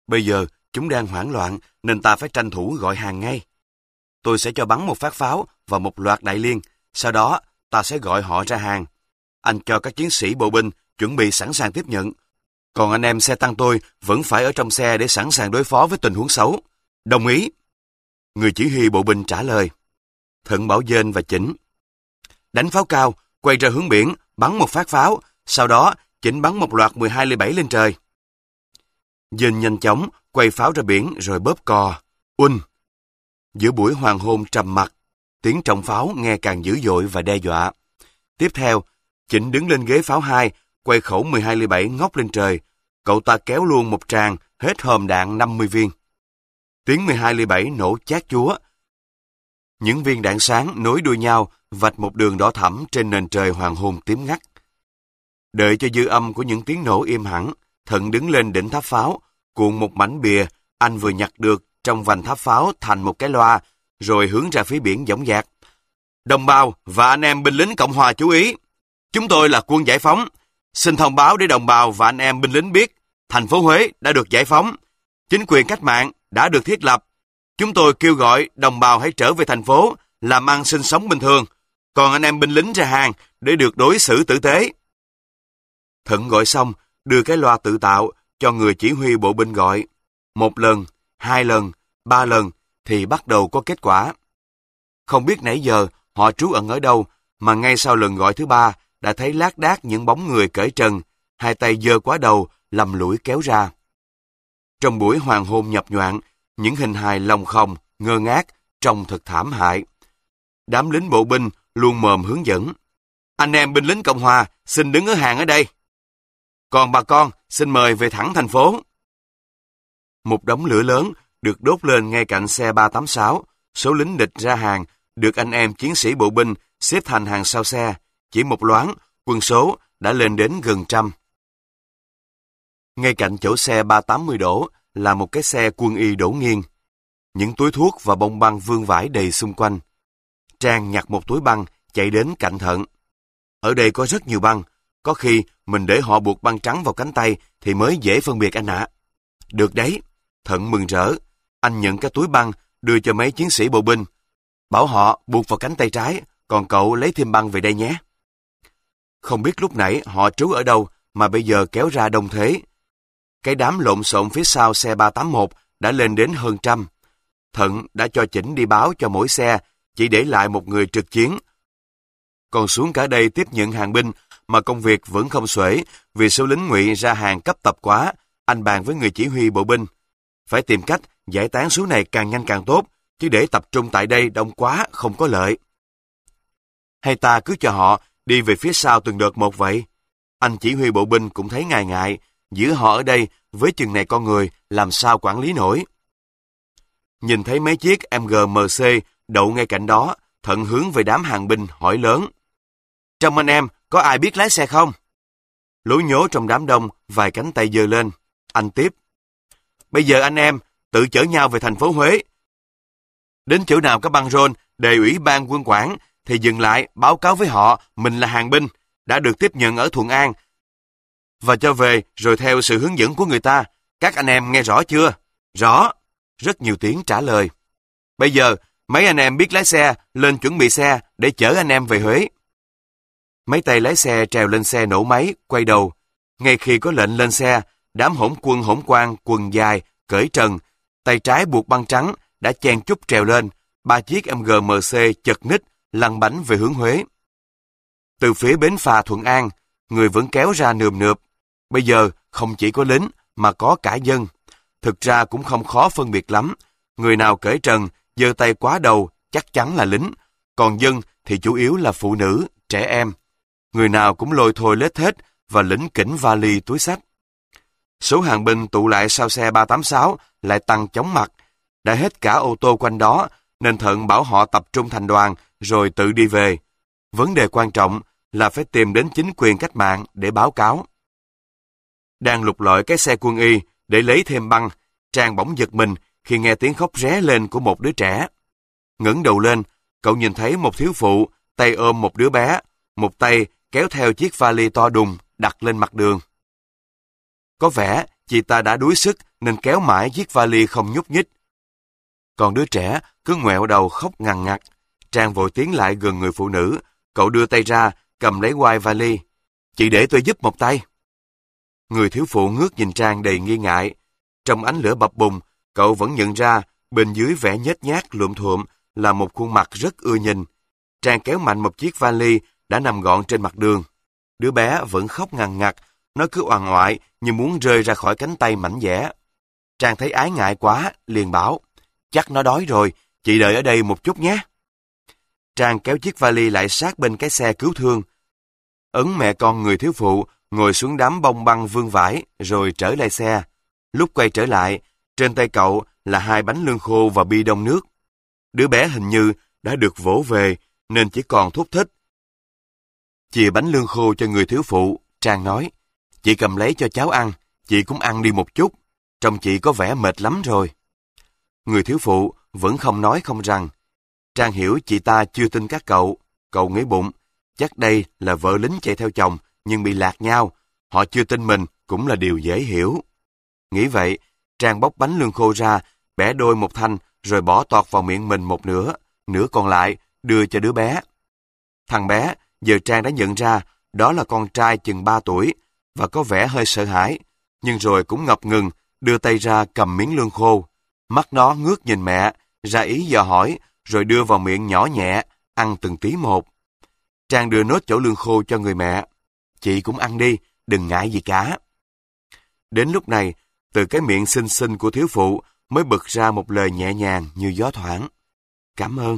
Bây giờ chúng đang hoảng loạn nên ta phải tranh thủ gọi hàng ngay. Tôi sẽ cho bắn một phát pháo và một loạt đại liên, sau đó ta sẽ gọi họ ra hàng. Anh cho các chiến sĩ bộ binh chuẩn bị sẵn sàng tiếp nhận. Còn anh em xe tăng tôi vẫn phải ở trong xe để sẵn sàng đối phó với tình huống xấu. Đồng ý. Người chỉ huy bộ binh trả lời. Thận bảo Dên và Chỉnh. Đánh pháo cao, quay ra hướng biển, bắn một phát pháo, sau đó Chỉnh bắn một loạt 12 ly 7 lên trời. Dên nhanh chóng quay pháo ra biển rồi bóp cò. Unh! Giữa buổi hoàng hôn trầm mặc, tiếng trọng pháo nghe càng dữ dội và đe dọa. Tiếp theo, Chỉnh đứng lên ghế pháo 2, quay khẩu 12 ly 7 ngóc lên trời. Cậu ta kéo luôn một tràng, hết hòm đạn 50 viên. Tiếng 12 ly 7 nổ chát chúa. Những viên đạn sáng nối đuôi nhau, vạch một đường đỏ thẫm trên nền trời hoàng hôn tím ngắt. Đợi cho dư âm của những tiếng nổ im hẳn, Thận đứng lên đỉnh tháp pháo, cuộn một mảnh bìa anh vừa nhặt được trong vành tháp pháo thành một cái loa, rồi hướng ra phía biển dõng dạc. Đồng bào và anh em binh lính Cộng hòa chú ý. Chúng tôi là quân giải phóng. Xin thông báo để đồng bào và anh em binh lính biết, thành phố Huế đã được giải phóng. Chính quyền cách mạng đã được thiết lập. Chúng tôi kêu gọi đồng bào hãy trở về thành phố, làm ăn sinh sống bình thường. Còn anh em binh lính ra hàng để được đối xử tử tế. Thận gọi xong, đưa cái loa tự tạo cho người chỉ huy bộ binh gọi. 1 lần, 2 lần, 3 lần thì bắt đầu có kết quả. Không biết nãy giờ họ trú ẩn ở đâu, mà ngay sau lần gọi thứ 3 đã thấy lác đác những bóng người cởi trần, hai tay giơ quá đầu, lầm lũi kéo ra. Trong buổi hoàng hôn nhập nhoạng, những hình hài lòng khòng, ngơ ngác, trông thật thảm hại. Đám lính bộ binh luôn mồm hướng dẫn. Anh em binh lính Cộng hòa xin đứng ở hàng ở đây. Còn bà con xin mời về thẳng thành phố. Một đống lửa lớn được đốt lên ngay cạnh xe 386. Số lính địch ra hàng được anh em chiến sĩ bộ binh xếp thành hàng sau xe. Chỉ một loáng, quân số đã lên đến gần 100. Ngay cạnh chỗ xe 380 đổ là một cái xe quân y đổ nghiêng. Những túi thuốc và bông băng vương vãi đầy xung quanh. Trang nhặt một túi băng, chạy đến cạnh Thận. Ở đây có rất nhiều băng. Có khi mình để họ buộc băng trắng vào cánh tay thì mới dễ phân biệt anh ạ. Được đấy. Thận mừng rỡ. Anh nhận cái túi băng, đưa cho mấy chiến sĩ bộ binh. Bảo họ buộc vào cánh tay trái, còn cậu lấy thêm băng về đây nhé. Không biết lúc nãy họ trú ở đâu mà bây giờ kéo ra đông thế. Cái đám lộn xộn phía sau xe 381 đã lên đến hơn 100. Thận đã cho Chỉnh đi báo cho mỗi xe, chỉ để lại một người trực chiến. Còn xuống cả đây tiếp nhận hàng binh, mà công việc vẫn không xuể vì số lính ngụy ra hàng cấp tập quá. Anh bàn với người chỉ huy bộ binh. Phải tìm cách giải tán số này càng nhanh càng tốt, chứ để tập trung tại đây đông quá không có lợi. Hay ta cứ cho họ đi về phía sau từng đợt một vậy? Anh chỉ huy bộ binh cũng thấy ngại ngại, giữ họ ở đây với chừng này con người làm sao quản lý nổi. Nhìn thấy mấy chiếc MGMC đậu ngay cạnh đó, Thận hướng về đám hàng binh hỏi lớn. Trong anh em có ai biết lái xe không? Lối nhố trong đám đông, vài cánh tay giơ lên. Anh tiếp. Bây giờ anh em tự chở nhau về thành phố Huế. Đến chỗ nào có băng rôn đề ủy ban quân quản thì dừng lại báo cáo với họ mình là hàng binh, đã được tiếp nhận ở Thuận An và cho về rồi theo sự hướng dẫn của người ta. Các anh em nghe rõ chưa? Rõ. Rất nhiều tiếng trả lời. Bây giờ mấy anh em biết lái xe lên chuẩn bị xe để chở anh em về Huế. Mấy tay lái xe trèo lên xe nổ máy, quay đầu. Ngay khi có lệnh lên xe, đám hỗn quân hỗn quan quần dài, cởi trần, tay trái buộc băng trắng đã chen chúc trèo lên. 3 chiếc MGMC chật ních lăn bánh về hướng Huế. Từ phía bến phà Thuận An, người vẫn kéo ra nườm nượp. Bây giờ không chỉ có lính mà có cả dân. Thực ra cũng không khó phân biệt lắm. Người nào cởi trần, giơ tay quá đầu chắc chắn là lính. Còn dân thì chủ yếu là phụ nữ, trẻ em. Người nào cũng lôi thôi lết thết và lỉnh kỉnh vali túi xách. Số hàng binh tụ lại sau xe 386 lại tăng chóng mặt. Đã hết cả ô tô quanh đó, nên Thận bảo họ tập trung thành đoàn rồi tự đi về. Vấn đề quan trọng là phải tìm đến chính quyền cách mạng để báo cáo. Đang lục lọi cái xe quân y để lấy thêm băng, Trang bỗng giật mình khi nghe tiếng khóc ré lên của một đứa trẻ. Ngẩng đầu lên, cậu nhìn thấy một thiếu phụ tay ôm một đứa bé, một tay kéo theo chiếc vali to đùng đặt lên mặt đường. Có vẻ chị ta đã đuối sức nên kéo mãi chiếc vali không nhúc nhích. Còn đứa trẻ cứ ngoẹo đầu khóc ngằn ngặt. Trang vội tiến lại gần người phụ nữ, cậu đưa tay ra, cầm lấy quai vali. Chị để tôi giúp một tay. Người thiếu phụ ngước nhìn Trang đầy nghi ngại. Trong ánh lửa bập bùng, cậu vẫn nhận ra bên dưới vẻ nhếch nhác lụm thuộm là một khuôn mặt rất ưa nhìn. Trang kéo mạnh một chiếc vali đã nằm gọn trên mặt đường. Đứa bé vẫn khóc ngằn ngặt, nó cứ oằn oại như muốn rơi ra khỏi cánh tay mảnh dẻ. Trang thấy ái ngại quá, liền bảo, chắc nó đói rồi, chị đợi ở đây một chút nhé. Trang kéo chiếc vali lại sát bên cái xe cứu thương. Ấn mẹ con người thiếu phụ ngồi xuống đám bông băng vương vải rồi trở lại xe. Lúc quay trở lại, trên tay cậu là 2 bánh lương khô và bi đông nước. Đứa bé hình như đã được vỗ về nên chỉ còn thút thít. Chìa bánh lương khô cho người thiếu phụ, Trang nói, chị cầm lấy cho cháu ăn, chị cũng ăn đi một chút, trông chị có vẻ mệt lắm rồi. Người thiếu phụ vẫn không nói không rằng. Trang hiểu chị ta chưa tin các cậu nghĩ bụng, chắc đây là vợ lính chạy theo chồng nhưng bị lạc nhau, họ chưa tin mình cũng là điều dễ hiểu. Nghĩ vậy, Trang bóc bánh lương khô ra, bẻ đôi một thanh rồi bỏ toọt vào miệng mình một nửa, nửa còn lại đưa cho đứa bé. Thằng bé giờ Trang đã nhận ra đó là con trai chừng 3 tuổi và có vẻ hơi sợ hãi, nhưng rồi cũng ngập ngừng đưa tay ra cầm miếng lương khô. Mắt nó ngước nhìn mẹ, ra ý dò hỏi rồi đưa vào miệng nhỏ nhẹ, ăn từng tí một. Trang đưa nốt chỗ lương khô cho người mẹ. Chị cũng ăn đi, đừng ngại gì cả. Đến lúc này, từ cái miệng xinh xinh của thiếu phụ mới bật ra một lời nhẹ nhàng như gió thoảng. Cảm ơn.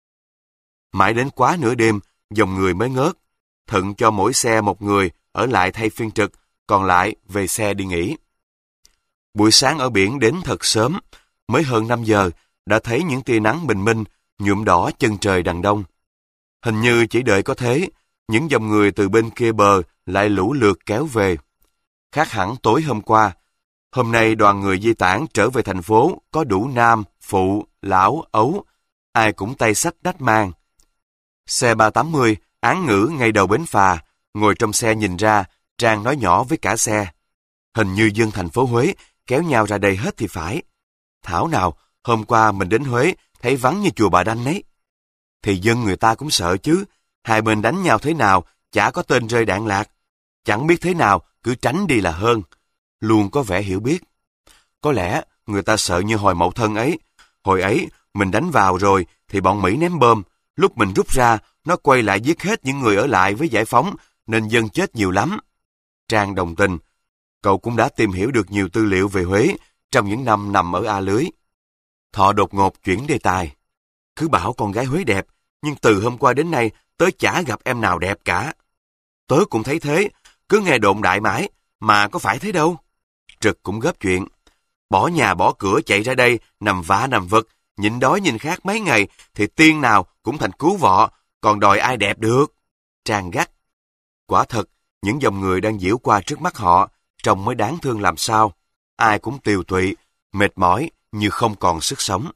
Mãi đến quá nửa đêm, dòng người mới ngớt. Thận cho mỗi xe một người ở lại thay phiên trực, còn lại về xe đi nghỉ. Buổi sáng ở biển đến thật sớm, mới hơn 5 giờ, đã thấy những tia nắng bình minh nhuộm đỏ chân trời đằng đông. Hình như chỉ đợi có thế, những dòng người từ bên kia bờ lại lũ lượt kéo về. Khác hẳn tối hôm qua, hôm nay đoàn người di tản trở về thành phố có đủ nam, phụ, lão, ấu, ai cũng tay xách đách mang. Xe 380 án ngữ ngay đầu bến phà, ngồi trong xe nhìn ra, Trang nói nhỏ với cả xe. Hình như dân thành phố Huế kéo nhau ra đây hết thì phải. Thảo nào, hôm qua mình đến Huế thấy vắng như chùa Bà Đanh ấy. Thì dân người ta cũng sợ chứ, hai bên đánh nhau thế nào, chả có tên rơi đạn lạc. Chẳng biết thế nào, cứ tránh đi là hơn. Luôn có vẻ hiểu biết. Có lẽ người ta sợ như hồi Mậu Thân ấy. Hồi ấy, mình đánh vào rồi thì bọn Mỹ ném bom. Lúc mình rút ra, nó quay lại giết hết những người ở lại với giải phóng, nên dân chết nhiều lắm. Trang đồng tình. Cậu cũng đã tìm hiểu được nhiều tư liệu về Huế trong những năm nằm ở A Lưới. Thọ đột ngột chuyển đề tài. Cứ bảo con gái Huế đẹp, nhưng từ hôm qua đến nay tớ chả gặp em nào đẹp cả. Tớ cũng thấy thế, cứ nghe đồn đại mãi, mà có phải thế đâu. Trực cũng góp chuyện. Bỏ nhà bỏ cửa chạy ra đây, nằm vã nằm vật, nhịn đói nhìn khát mấy ngày, thì tiên nào cũng thành cứu vọ, còn đòi ai đẹp được. Trang gắt. Quả thật, những dòng người đang diễu qua trước mắt họ, trông mới đáng thương làm sao. Ai cũng tiều tụy, mệt mỏi, như không còn sức sống.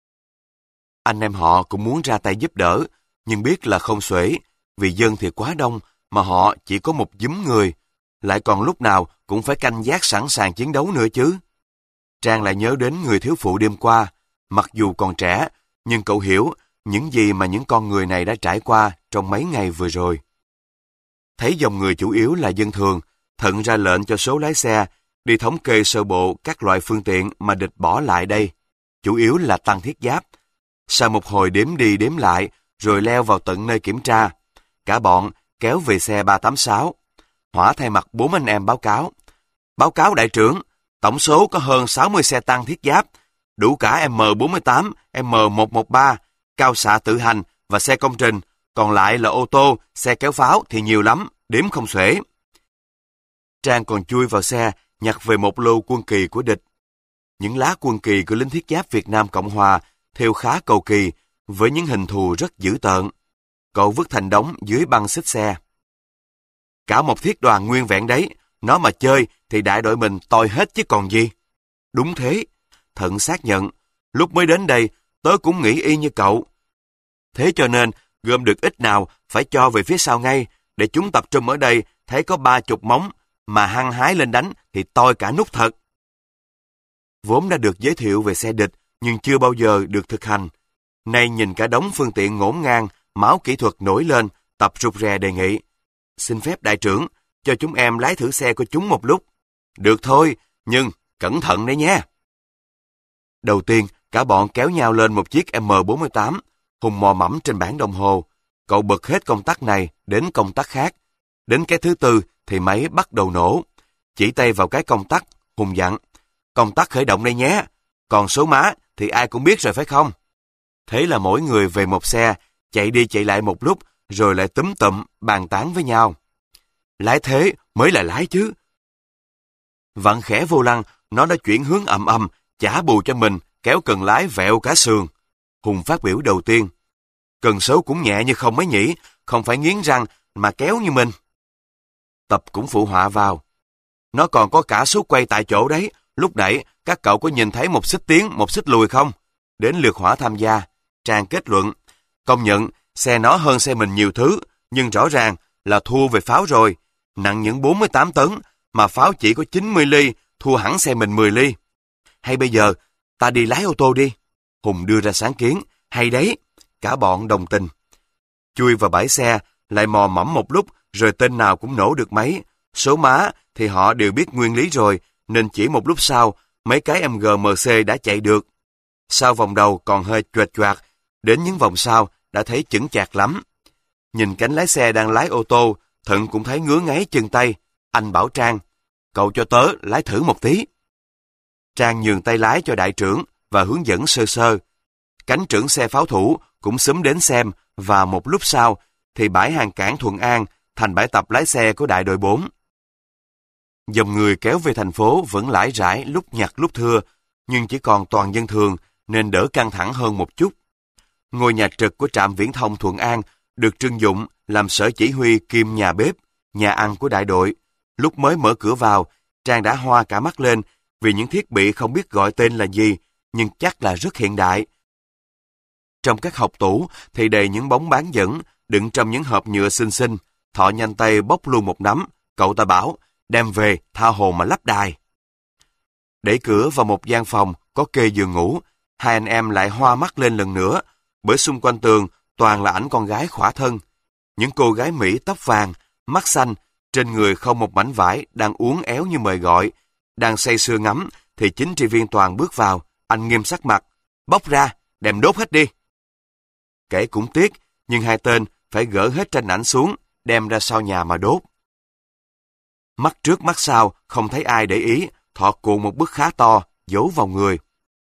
Anh em họ cũng muốn ra tay giúp đỡ, nhưng biết là không xuể, vì dân thì quá đông, mà họ chỉ có một dúm người, lại còn lúc nào cũng phải canh gác sẵn sàng chiến đấu nữa chứ. Trang lại nhớ đến người thiếu phụ đêm qua, mặc dù còn trẻ, nhưng cậu hiểu những gì mà những con người này đã trải qua trong mấy ngày vừa rồi. Thấy dòng người chủ yếu là dân thường, Thận ra lệnh cho số lái xe đi thống kê sơ bộ các loại phương tiện mà địch bỏ lại đây, chủ yếu là tăng thiết giáp. Sau một hồi đếm đi đếm lại, rồi leo vào tận nơi kiểm tra, cả bọn kéo về xe 386. Hỏa thay mặt 4 anh em báo cáo. Báo cáo đại trưởng, tổng số có hơn 60 xe tăng thiết giáp, đủ cả M48, M113, cao xạ tự hành và xe công trình, còn lại là ô tô, xe kéo pháo thì nhiều lắm, đếm không xuể. Trang còn chui vào xe, nhặt về một lô quân kỳ của địch. Những lá quân kỳ của lính thiết giáp Việt Nam Cộng Hòa theo khá cầu kỳ, với những hình thù rất dữ tợn. Cậu vứt thành đống dưới băng xích xe. Cả một thiết đoàn nguyên vẹn đấy, nó mà chơi thì đại đội mình toi hết chứ còn gì. Đúng thế, Thận xác nhận, lúc mới đến đây, tớ cũng nghĩ y như cậu. Thế cho nên, gom được ít nào phải cho về phía sau ngay, để chúng tập trung ở đây, thấy có 30 móng, mà hăng hái lên đánh thì toi cả nút thật. Vốn đã được giới thiệu về xe địch, nhưng chưa bao giờ được thực hành. Nay nhìn cả đống phương tiện ngổn ngang, máu kỹ thuật nổi lên, Tập rụt rè đề nghị. Xin phép đại trưởng, cho chúng em lái thử xe của chúng một lúc. Được thôi, nhưng cẩn thận đấy nhé. Đầu tiên, cả bọn kéo nhau lên một chiếc M48, Hùng mò mẫm trên bảng đồng hồ. Cậu bật hết công tắc này đến công tắc khác. Đến cái thứ tư thì máy bắt đầu nổ. Chỉ tay vào cái công tắc, Hùng dặn. Công tắc khởi động đây nhé. Còn số má thì ai cũng biết rồi phải không? Thế là mỗi người về một xe, chạy đi chạy lại một lúc, rồi lại túm tụm, bàn tán với nhau. Lái thế mới là lái chứ. Vặn khẽ vô lăng, nó đã chuyển hướng ầm ầm, chả bù cho mình, kéo cần lái vẹo cả sườn. Hùng phát biểu đầu tiên. Cần số cũng nhẹ như không mấy nhỉ, không phải nghiến răng mà kéo như mình. Tập cũng phụ họa vào. Nó còn có cả số quay tại chỗ đấy, lúc nãy các cậu có nhìn thấy một xích tiến, một xích lùi không? Đến lượt Hỏa tham gia. Trang kết luận. Công nhận, xe nó hơn xe mình nhiều thứ, nhưng rõ ràng là thua về pháo rồi. Nặng những 48 tấn, mà pháo chỉ có 90 ly, thua hẳn xe mình 10 ly. Hay bây giờ, ta đi lái ô tô đi. Hùng đưa ra sáng kiến. Hay đấy. Cả bọn đồng tình. Chui vào bãi xe, lại mò mẫm một lúc, rồi tên nào cũng nổ được máy. Số má thì họ đều biết nguyên lý rồi, nên chỉ một lúc sau, mấy cái MG-MC đã chạy được. Sau vòng đầu còn hơi choẹt choạc, đến những vòng sau đã thấy chững chạc lắm. Nhìn cánh lái xe đang lái ô tô, Thận cũng thấy ngứa ngáy chân tay. Anh bảo Trang, cậu cho tớ lái thử một tí. Trang nhường tay lái cho đại trưởng và hướng dẫn sơ sơ. Cánh trưởng xe pháo thủ cũng xúm đến xem, và một lúc sau thì bãi hàng cảng Thuận An thành bãi tập lái xe của đại đội 4. Dòng người kéo về thành phố vẫn lải rải lúc nhặt lúc thưa, nhưng chỉ còn toàn dân thường nên đỡ căng thẳng hơn một chút. Ngôi nhà trực của trạm viễn thông Thuận An được trưng dụng làm sở chỉ huy kiêm nhà bếp, nhà ăn của đại đội. Lúc mới mở cửa vào, Trang đã hoa cả mắt lên vì những thiết bị không biết gọi tên là gì, nhưng chắc là rất hiện đại. Trong các hộc tủ thì đầy những bóng bán dẫn, đựng trong những hộp nhựa xinh xinh. Thọ nhanh tay bóc luôn một nắm, cậu ta bảo, đem về tha hồ mà lắp đài. Đẩy cửa vào một gian phòng có kê giường ngủ, hai anh em lại hoa mắt lên lần nữa, bởi xung quanh tường toàn là ảnh con gái khỏa thân. Những cô gái Mỹ tóc vàng, mắt xanh, trên người không một mảnh vải, đang uốn éo như mời gọi. Đang say sưa ngắm thì chính trị viên Toàn bước vào, anh nghiêm sắc mặt, bóc ra, đem đốt hết đi. Kể cũng tiếc, nhưng hai tên phải gỡ hết tranh ảnh xuống, đem ra sau nhà mà đốt. Mắt trước mắt sau, không thấy ai để ý, Thọ cuộn một bức khá to, giấu vào người.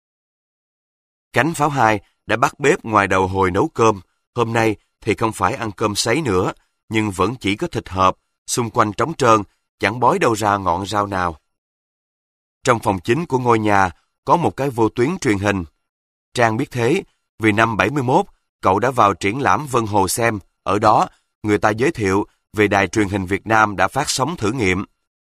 Cánh pháo 2 đã bắt bếp ngoài đầu hồi nấu cơm. Hôm nay thì không phải ăn cơm sấy nữa, nhưng vẫn chỉ có thịt hộp, xung quanh trống trơn, chẳng bói đâu ra ngọn rau nào. Trong phòng chính của ngôi nhà có một cái vô tuyến truyền hình. Trang biết thế, vì năm 71, cậu đã vào triển lãm Vân Hồ xem, ở đó người ta giới thiệu về đài truyền hình Việt Nam đã phát sóng thử nghiệm.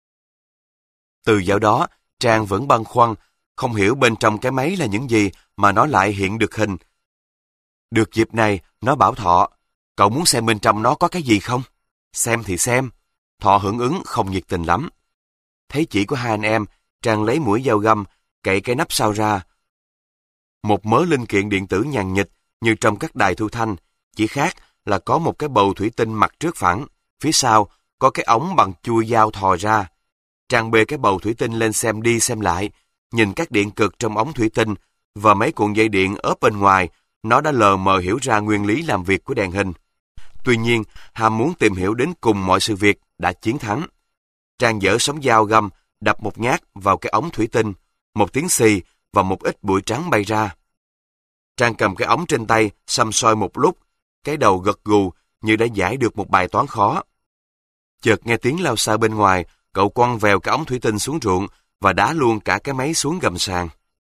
Từ dạo đó, Trang vẫn băn khoăn, không hiểu bên trong cái máy là những gì mà nó lại hiện được hình. Được dịp này, nó bảo Thọ, cậu muốn xem bên trong nó có cái gì không? Xem thì xem. Thọ hưởng ứng không nhiệt tình lắm. Thấy chỉ có hai anh em, Trang lấy mũi dao găm, cậy cái nắp sau ra. Một mớ linh kiện điện tử nhàn nhịch như trong các đài thu thanh, chỉ khác là có một cái bầu thủy tinh mặt trước phẳng, phía sau có cái ống bằng chui dao thò ra. Trang bê cái bầu thủy tinh lên xem đi xem lại, nhìn các điện cực trong ống thủy tinh và mấy cuộn dây điện ốp bên ngoài, nó đã lờ mờ hiểu ra nguyên lý làm việc của đèn hình. Tuy nhiên, ham muốn tìm hiểu đến cùng mọi sự việc đã chiến thắng. Trang giở sống dao găm, đập một nhát vào cái ống thủy tinh, một tiếng xì và một ít bụi trắng bay ra. Trang cầm cái ống trên tay, xăm soi một lúc, cái đầu gật gù như đã giải được một bài toán khó. Chợt nghe tiếng lao xa bên ngoài, cậu quăng vèo cái ống thủy tinh xuống ruộng và đá luôn cả cái máy xuống gầm sàn.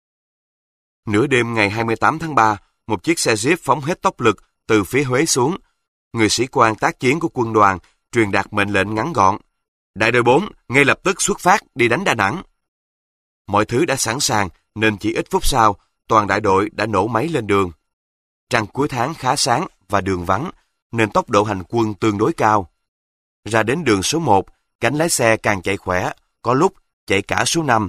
Nửa đêm ngày 28 tháng 3, một chiếc xe Jeep phóng hết tốc lực từ phía Huế xuống. Người sĩ quan tác chiến của quân đoàn truyền đạt mệnh lệnh ngắn gọn. Đại đội 4 ngay lập tức xuất phát đi đánh Đà Nẵng. Mọi thứ đã sẵn sàng nên chỉ ít phút sau, toàn đại đội đã nổ máy lên đường. Trăng cuối tháng khá sáng và đường vắng, nên tốc độ hành quân tương đối cao. Ra đến đường số 1, cánh lái xe càng chạy khỏe, có lúc chạy cả số 5.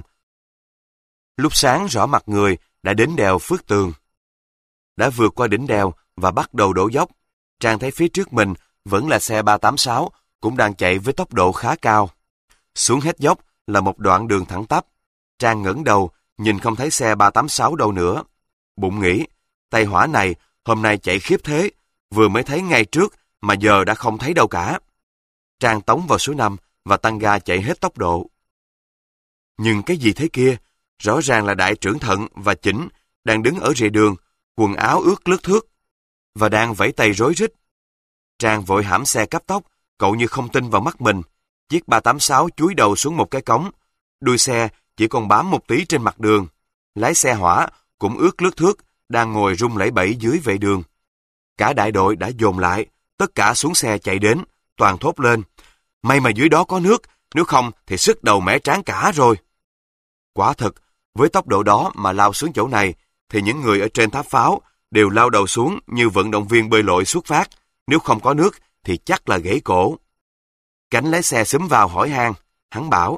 Lúc sáng rõ mặt người đã đến đèo Phước Tường. Đã vượt qua đỉnh đèo và bắt đầu đổ dốc. Trang thấy phía trước mình vẫn là xe 386 cũng đang chạy với tốc độ khá cao. Xuống hết dốc là một đoạn đường thẳng tắp. Trang ngẩng đầu, nhìn không thấy xe 386 đâu nữa. Bụng nghĩ, tay hỏa này hôm nay chạy khiếp thế, vừa mới thấy ngay trước mà giờ đã không thấy đâu cả. Trang tống vào số 5 và tăng ga chạy hết tốc độ. Nhưng cái gì thế kia? Rõ ràng là đại trưởng Thận và Chỉnh đang đứng ở rìa đường, quần áo ướt lướt thướt và đang vẫy tay rối rít. Trang vội hãm xe cấp tốc, cậu như không tin vào mắt mình. Chiếc 386 chúi đầu xuống một cái cống, đuôi xe chỉ còn bám một tí trên mặt đường. Lái xe hỏa cũng ướt lướt thướt, đang ngồi rung lẩy bẩy dưới vệ đường. Cả đại đội đã dồn lại, tất cả xuống xe chạy đến, toàn thốt lên: may mà dưới đó có nước, nếu không thì sức đầu mẻ trán cả rồi. Quả thực, với tốc độ đó mà lao xuống chỗ này, thì những người ở trên tháp pháo đều lao đầu xuống như vận động viên bơi lội xuất phát, nếu không có nước thì chắc là gãy cổ. Cảnh lái xe xúm vào hỏi han, hắn bảo: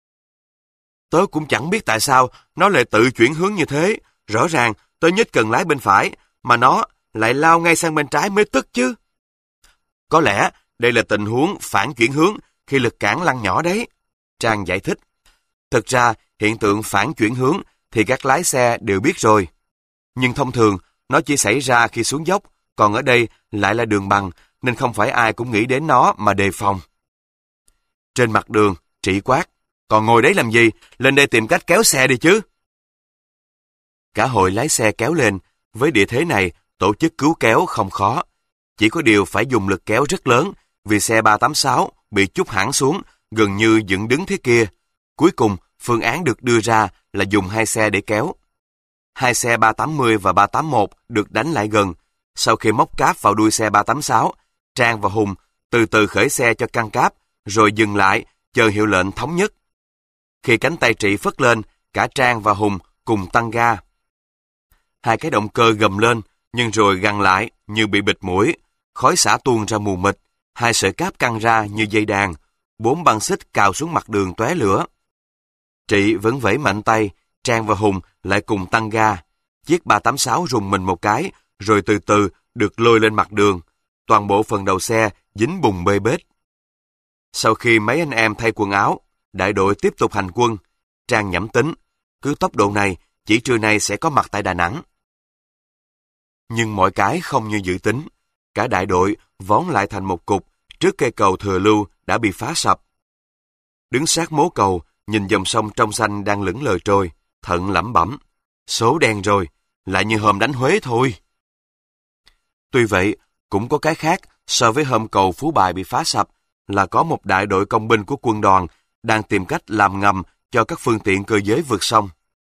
tớ cũng chẳng biết tại sao nó lại tự chuyển hướng như thế, rõ ràng tớ nhích cần lái bên phải, mà nó lại lao ngay sang bên trái mới tức chứ. Có lẽ đây là tình huống phản chuyển hướng khi lực cản lăn nhỏ đấy, Trang giải thích. Thực ra, hiện tượng phản chuyển hướng thì các lái xe đều biết rồi. Nhưng thông thường, nó chỉ xảy ra khi xuống dốc, còn ở đây lại là đường bằng, nên không phải ai cũng nghĩ đến nó mà đề phòng. Trên mặt đường, Trị quát: còn ngồi đấy làm gì? Lên đây tìm cách kéo xe đi chứ. Cả hội lái xe kéo lên, với địa thế này, tổ chức cứu kéo không khó. Chỉ có điều phải dùng lực kéo rất lớn, vì xe 386 bị trút hẳn xuống, gần như dựng đứng thế kia. Cuối cùng, phương án được đưa ra là dùng 2 xe để kéo. 2 xe 380 và 381 được đánh lại gần. Sau khi móc cáp vào đuôi xe 386, Trang và Hùng từ từ khởi xe cho căng cáp, rồi dừng lại, chờ hiệu lệnh thống nhất. Khi cánh tay Trị phất lên, cả Trang và Hùng cùng tăng ga. 2 cái động cơ gầm lên, nhưng rồi gằn lại như bị bịt mũi, khói xả tuôn ra mù mịt, 2 sợi cáp căng ra như dây đàn, 4 băng xích cào xuống mặt đường tóe lửa. Trị vẫn vẫy mạnh tay, Trang và Hùng lại cùng tăng ga. Chiếc 386 rùng mình một cái, rồi từ từ được lôi lên mặt đường. Toàn bộ phần đầu xe dính bùn bê bết. Sau khi mấy anh em thay quần áo, đại đội tiếp tục hành quân. Trang nhẩm tính, cứ tốc độ này, chỉ trưa nay sẽ có mặt tại Đà Nẵng. Nhưng mọi cái không như dự tính. Cả đại đội vón lại thành một cục trước cây cầu Thừa Lưu đã bị phá sập. Đứng sát mố cầu, nhìn dòng sông trong xanh đang lững lờ trôi, Thận lẩm bẩm: số đen rồi, lại như hôm đánh Huế thôi. Tuy vậy, cũng có cái khác so với hôm cầu Phú Bài bị phá sập, là có một đại đội công binh của quân đoàn đang tìm cách làm ngầm cho các phương tiện cơ giới vượt sông.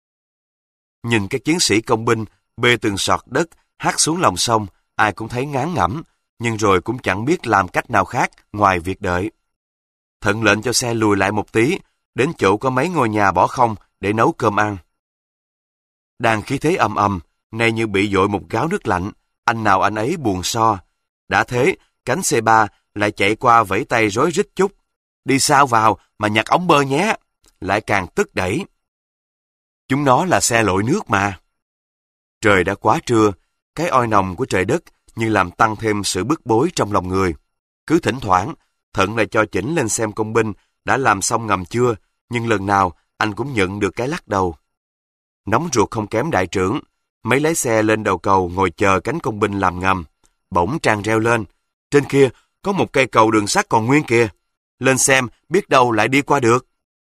Nhìn các chiến sĩ công binh bê từng sọt đất hắt xuống lòng sông, ai cũng thấy ngán ngẩm, nhưng rồi cũng chẳng biết làm cách nào khác ngoài việc đợi. Thận lệnh cho xe lùi lại một tí, đến chỗ có mấy ngôi nhà bỏ không để nấu cơm ăn. Đang khí thế ầm ầm, nay như bị dội một gáo nước lạnh, anh nào anh ấy buồn so. Đã thế, cánh C3 lại chạy qua vẫy tay rối rít chút. Đi sao vào mà nhặt ống bơ nhé, lại càng tức đẩy. Chúng nó là xe lội nước mà. Trời đã quá trưa, cái oi nồng của trời đất như làm tăng thêm sự bức bối trong lòng người. Cứ thỉnh thoảng, Thận lại cho Chỉnh lên xem công binh đã làm xong ngầm chưa, nhưng lần nào anh cũng nhận được cái lắc đầu. Nóng ruột không kém đại trưởng, mấy lái xe lên đầu cầu ngồi chờ cánh công binh làm ngầm. Bỗng Trang reo lên: trên kia có một cây cầu đường sắt còn nguyên kìa, lên xem biết đâu lại đi qua được.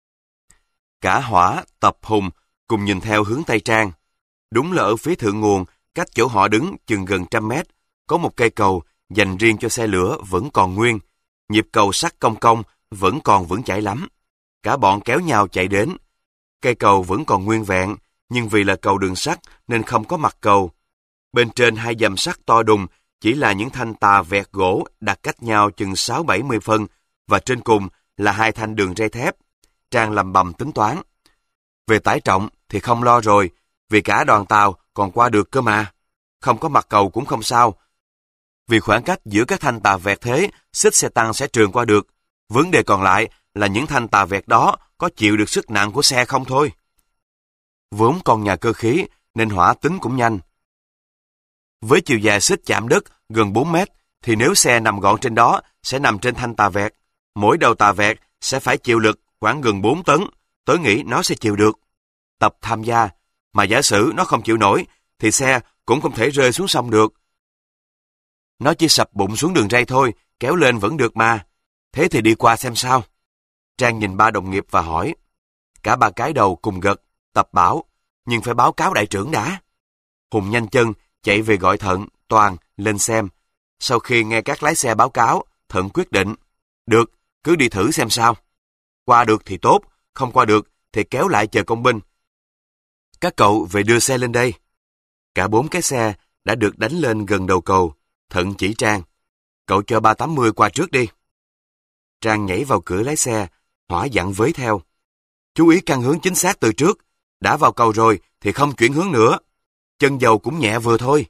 Cả Hỏa, Tập, Hùng cùng nhìn theo hướng tay Trang. Đúng là ở phía thượng nguồn, cách chỗ họ đứng chừng gần 100 mét, có một cây cầu dành riêng cho xe lửa vẫn còn nguyên. Nhịp cầu sắt cong cong vẫn còn vững chãi lắm. Cả bọn kéo nhau chạy đến. Cây cầu vẫn còn nguyên vẹn, nhưng vì là cầu đường sắt nên không có mặt cầu. Bên trên 2 dầm sắt to đùng chỉ là những thanh tà vẹt gỗ đặt cách nhau chừng 60-70 phân, và trên cùng là 2 thanh đường ray thép. Trang lầm bầm tính toán. Về tải trọng thì không lo rồi, vì cả đoàn tàu còn qua được cơ mà. Không có mặt cầu cũng không sao, vì khoảng cách giữa các thanh tà vẹt thế, xích xe tăng sẽ trườn qua được. Vấn đề còn lại là những thanh tà vẹt đó có chịu được sức nặng của xe không thôi. Vốn con nhà cơ khí nên hỏa tính cũng nhanh. Với chiều dài xích chạm đất gần 4 mét, thì nếu xe nằm gọn trên đó sẽ nằm trên thanh tà vẹt. Mỗi đầu tà vẹt sẽ phải chịu lực khoảng gần 4 tấn. Tớ nghĩ nó sẽ chịu được. Tập tham gia, mà giả sử nó không chịu nổi, thì xe cũng không thể rơi xuống sông được. Nó chỉ sập bụng xuống đường ray thôi, kéo lên vẫn được mà. Thế thì đi qua xem sao. Trang nhìn ba đồng nghiệp và hỏi. Cả ba cái đầu cùng gật. Tập bảo, nhưng phải báo cáo đại trưởng đã. Hùng nhanh chân chạy về gọi Thận, Toàn lên xem. Sau khi nghe các lái xe báo cáo, Thận quyết định. Được, cứ đi thử xem sao. Qua được thì tốt, không qua được thì kéo lại chờ công binh. Các cậu về đưa xe lên đây. Cả 4 cái xe đã được đánh lên gần đầu cầu. Thận chỉ Trang. Cậu cho 380 qua trước đi. Trang nhảy vào cửa lái xe, Hỏa dặn với theo. Chú ý căn hướng chính xác từ trước. Đã vào cầu rồi thì không chuyển hướng nữa. Chân dầu cũng nhẹ vừa thôi.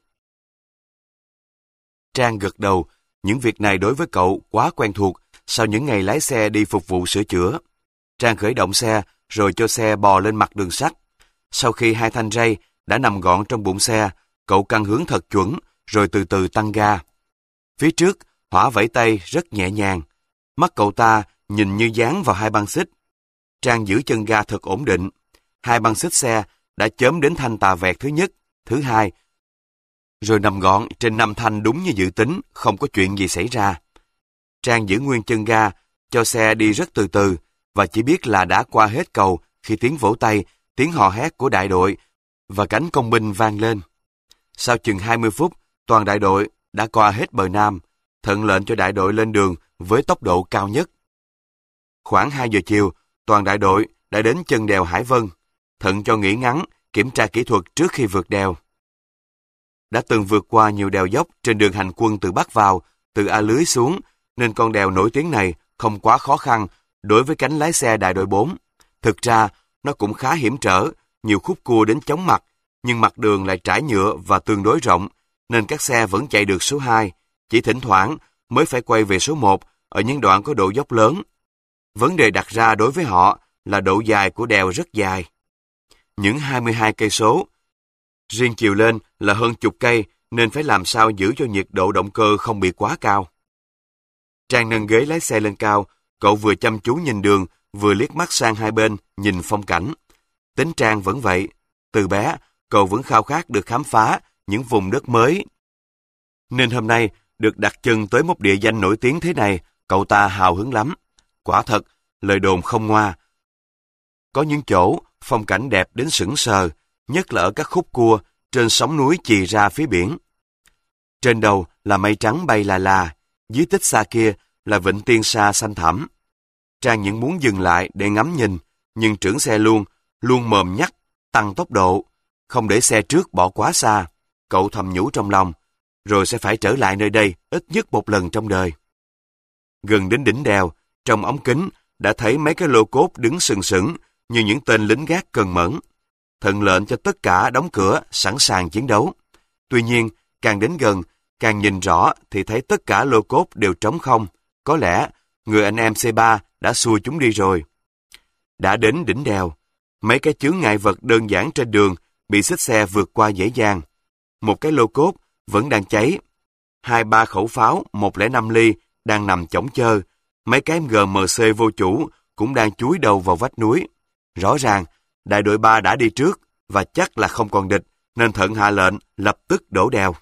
Trang gật đầu. Những việc này đối với cậu quá quen thuộc sau những ngày lái xe đi phục vụ sửa chữa. Trang khởi động xe rồi cho xe bò lên mặt đường sắt. Sau khi 2 thanh ray đã nằm gọn trong bụng xe, cậu căn hướng thật chuẩn rồi từ từ tăng ga. Phía trước, Hỏa vẫy tay rất nhẹ nhàng. Mắt cậu ta nhìn như dán vào 2 băng xích. Trang giữ chân ga thật ổn định. 2 băng xích xe đã chớm đến thanh tà vẹt thứ nhất, thứ hai, rồi nằm gọn trên 5 thanh đúng như dự tính, không có chuyện gì xảy ra. Trang giữ nguyên chân ga, cho xe đi rất từ từ, và chỉ biết là đã qua hết cầu khi tiếng vỗ tay, tiếng hò hét của đại đội và cánh công binh vang lên. Sau chừng 20 phút, toàn đại đội đã qua hết bờ Nam. Thận lệnh cho đại đội lên đường với tốc độ cao nhất. Khoảng 2 giờ chiều, toàn đại đội đã đến chân đèo Hải Vân. Thận cho nghỉ ngắn, kiểm tra kỹ thuật trước khi vượt đèo. Đã từng vượt qua nhiều đèo dốc trên đường hành quân từ Bắc vào, từ A Lưới xuống, nên con đèo nổi tiếng này không quá khó khăn đối với cánh lái xe đại đội 4. Thực ra, nó cũng khá hiểm trở, nhiều khúc cua đến chóng mặt, nhưng mặt đường lại trải nhựa và tương đối rộng, nên các xe vẫn chạy được số 2, chỉ thỉnh thoảng mới phải quay về số 1 ở những đoạn có độ dốc lớn. Vấn đề đặt ra đối với họ là độ dài của đèo rất dài. Những 22 cây số, riêng chiều lên là hơn chục cây, nên phải làm sao giữ cho nhiệt độ động cơ không bị quá cao. Trang nâng ghế lái xe lên cao, cậu vừa chăm chú nhìn đường, vừa liếc mắt sang hai bên, nhìn phong cảnh. Tính Trang vẫn vậy, từ bé, cậu vẫn khao khát được khám phá những vùng đất mới. Nên hôm nay, được đặt chân tới một địa danh nổi tiếng thế này, cậu ta hào hứng lắm. Quả thật, lời đồn không ngoa. Có những chỗ, phong cảnh đẹp đến sững sờ, nhất là ở các khúc cua, trên sóng núi chì ra phía biển. Trên đầu là mây trắng bay là là, dưới tích xa kia là vịnh Tiên Sa xanh thẳm. Trang những muốn dừng lại để ngắm nhìn, nhưng trưởng xe luôn mồm nhắc, tăng tốc độ, không để xe trước bỏ quá xa. Cậu thầm nhủ trong lòng, rồi sẽ phải trở lại nơi đây ít nhất một lần trong đời. Gần đến đỉnh đèo, trong ống kính đã thấy mấy cái lô cốt đứng sừng sững như những tên lính gác cần mẫn. Thận lệnh cho tất cả đóng cửa, sẵn sàng chiến đấu. Tuy nhiên, càng đến gần, càng nhìn rõ thì thấy tất cả lô cốt đều trống không. Có lẽ, người anh em C3 đã xua chúng đi rồi. Đã đến đỉnh đèo, mấy cái chướng ngại vật đơn giản trên đường bị xích xe vượt qua dễ dàng. Một cái lô cốt vẫn đang cháy. 2-3 khẩu pháo 105 ly đang nằm chõng chơ. Mấy cái GMC vô chủ cũng đang chúi đầu vào vách núi. Rõ ràng, đại đội 3 đã đi trước và chắc là không còn địch, nên Thận hạ lệnh lập tức đổ đèo.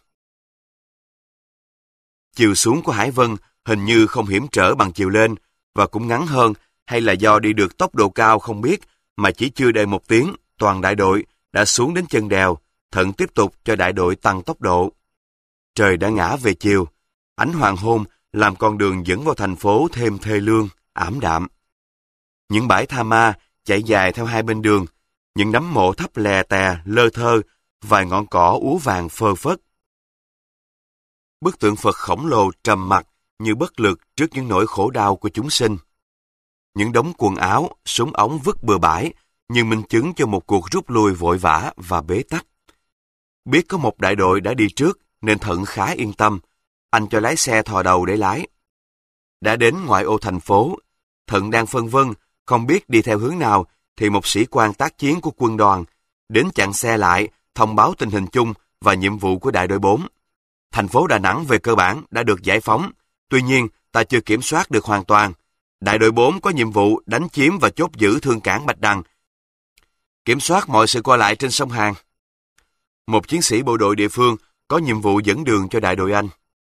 Chiều xuống của Hải Vân hình như không hiểm trở bằng chiều lên và cũng ngắn hơn, hay là do đi được tốc độ cao không biết, mà chỉ chưa đầy 1 tiếng, toàn đại đội đã xuống đến chân đèo. Thận tiếp tục cho đại đội tăng tốc độ. Trời đã ngã về chiều, ánh hoàng hôn làm con đường dẫn vào thành phố thêm thê lương, ảm đạm. Những bãi tha ma chạy dài theo hai bên đường, những nấm mộ thấp lè tè, lơ thơ, vài ngọn cỏ úa vàng phơ phất. Bức tượng Phật khổng lồ trầm mặc như bất lực trước những nỗi khổ đau của chúng sinh. Những đống quần áo, súng ống vứt bừa bãi như minh chứng cho một cuộc rút lui vội vã và bế tắc. Biết có một đại đội đã đi trước nên Thận khá yên tâm. Anh cho lái xe thò đầu để lái. Đã đến ngoại ô thành phố, Thận đang phân vân, không biết đi theo hướng nào, thì một sĩ quan tác chiến của quân đoàn đến chặn xe lại, thông báo tình hình chung và nhiệm vụ của đại đội 4. Thành phố Đà Nẵng về cơ bản đã được giải phóng, tuy nhiên ta chưa kiểm soát được hoàn toàn. Đại đội 4 có nhiệm vụ đánh chiếm và chốt giữ thương cảng Bạch Đằng, kiểm soát mọi sự qua lại trên sông Hàn. Một chiến sĩ bộ đội địa phương có nhiệm vụ dẫn đường cho đại đội Anh.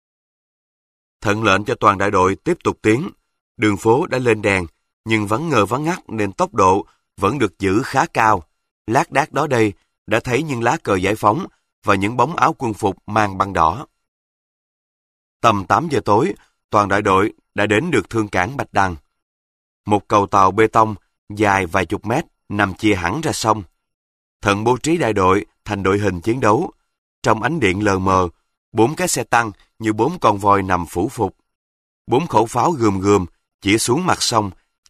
Thận lệnh cho toàn đại đội tiếp tục tiến. Đường phố đã lên đèn, nhưng vắng ngờ vắng ngắt nên tốc độ vẫn được giữ khá cao. Lác đác đó đây đã thấy những lá cờ giải phóng và những bóng áo quân phục mang băng đỏ. Tầm 8 giờ tối, toàn đại đội đã đến được thương cảng Bạch Đằng. Một cầu tàu bê tông dài vài chục mét nằm chia hẳn ra sông. Thận bố trí đại đội thành đội hình chiến đấu. Trong ánh điện lờ mờ, 4 cái xe tăng như 4 con voi nằm phủ phục. 4 khẩu pháo gườm gườm chỉ xuống mặt sông.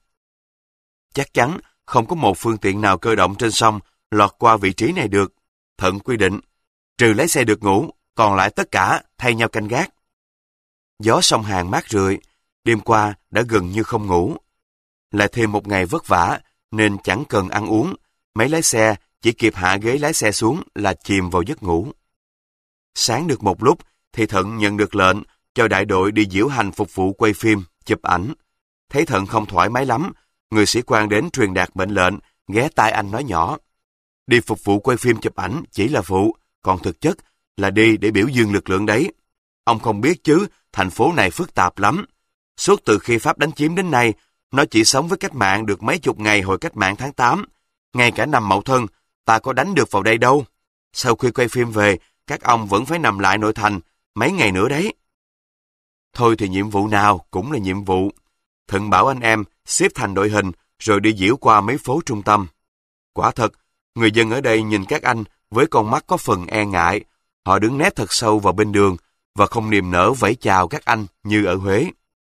Chắc chắn không có một phương tiện nào cơ động trên sông lọt qua vị trí này được. Thận quy định, trừ lái xe được ngủ, còn lại tất cả thay nhau canh gác. Gió sông Hàn mát rượi, đêm qua đã gần như không ngủ. Lại thêm một ngày vất vả nên chẳng cần ăn uống, mấy lái xe chỉ kịp hạ ghế lái xe xuống là chìm vào giấc ngủ. Sáng được một lúc thì Thận nhận được lệnh cho đại đội đi diễu hành phục vụ quay phim, chụp ảnh. Thấy Thận không thoải mái lắm, người sĩ quan đến truyền đạt mệnh lệnh, ghé tai anh nói nhỏ. Đi phục vụ quay phim chụp ảnh chỉ là phụ, còn thực chất là đi để biểu dương lực lượng đấy. Ông không biết chứ, thành phố này phức tạp lắm. Suốt từ khi Pháp đánh chiếm đến nay, nó chỉ sống với cách mạng được mấy chục ngày hồi cách mạng tháng 8. Ngay cả năm Mậu Thân, ta có đánh được vào đây đâu. Sau khi quay phim về, các ông vẫn phải nằm lại nội thành mấy ngày nữa đấy. Thôi thì nhiệm vụ nào cũng là nhiệm vụ. Thận bảo anh em xếp thành đội hình rồi đi diễu qua mấy phố trung tâm. Quả thật, người dân ở đây nhìn các anh với con mắt có phần e ngại. Họ đứng nép thật sâu vào bên đường và không niềm nở vẫy chào các anh như ở Huế.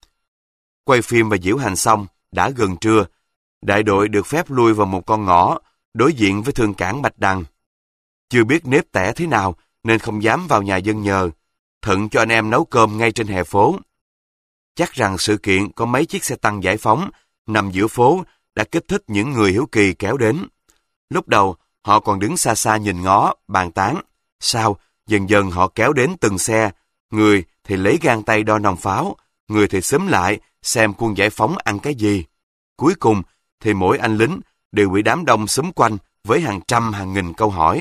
Quay phim và diễu hành xong, đã gần trưa. Đại đội được phép lui vào một con ngõ đối diện với thương cảng Bạch Đằng. Chưa biết nếp tẻ thế nào nên không dám vào nhà dân nhờ. Thận cho anh em nấu cơm ngay trên hè phố. Chắc rằng sự kiện có mấy chiếc xe tăng giải phóng nằm giữa phố đã kích thích những người hiếu kỳ kéo đến. Lúc đầu, họ còn đứng xa xa nhìn ngó, bàn tán. Sau, dần dần họ kéo đến từng xe. Người thì lấy gang tay đo nòng pháo, người thì xúm lại xem quân giải phóng ăn cái gì. Cuối cùng thì mỗi anh lính đều bị đám đông xúm quanh với hàng trăm hàng nghìn câu hỏi.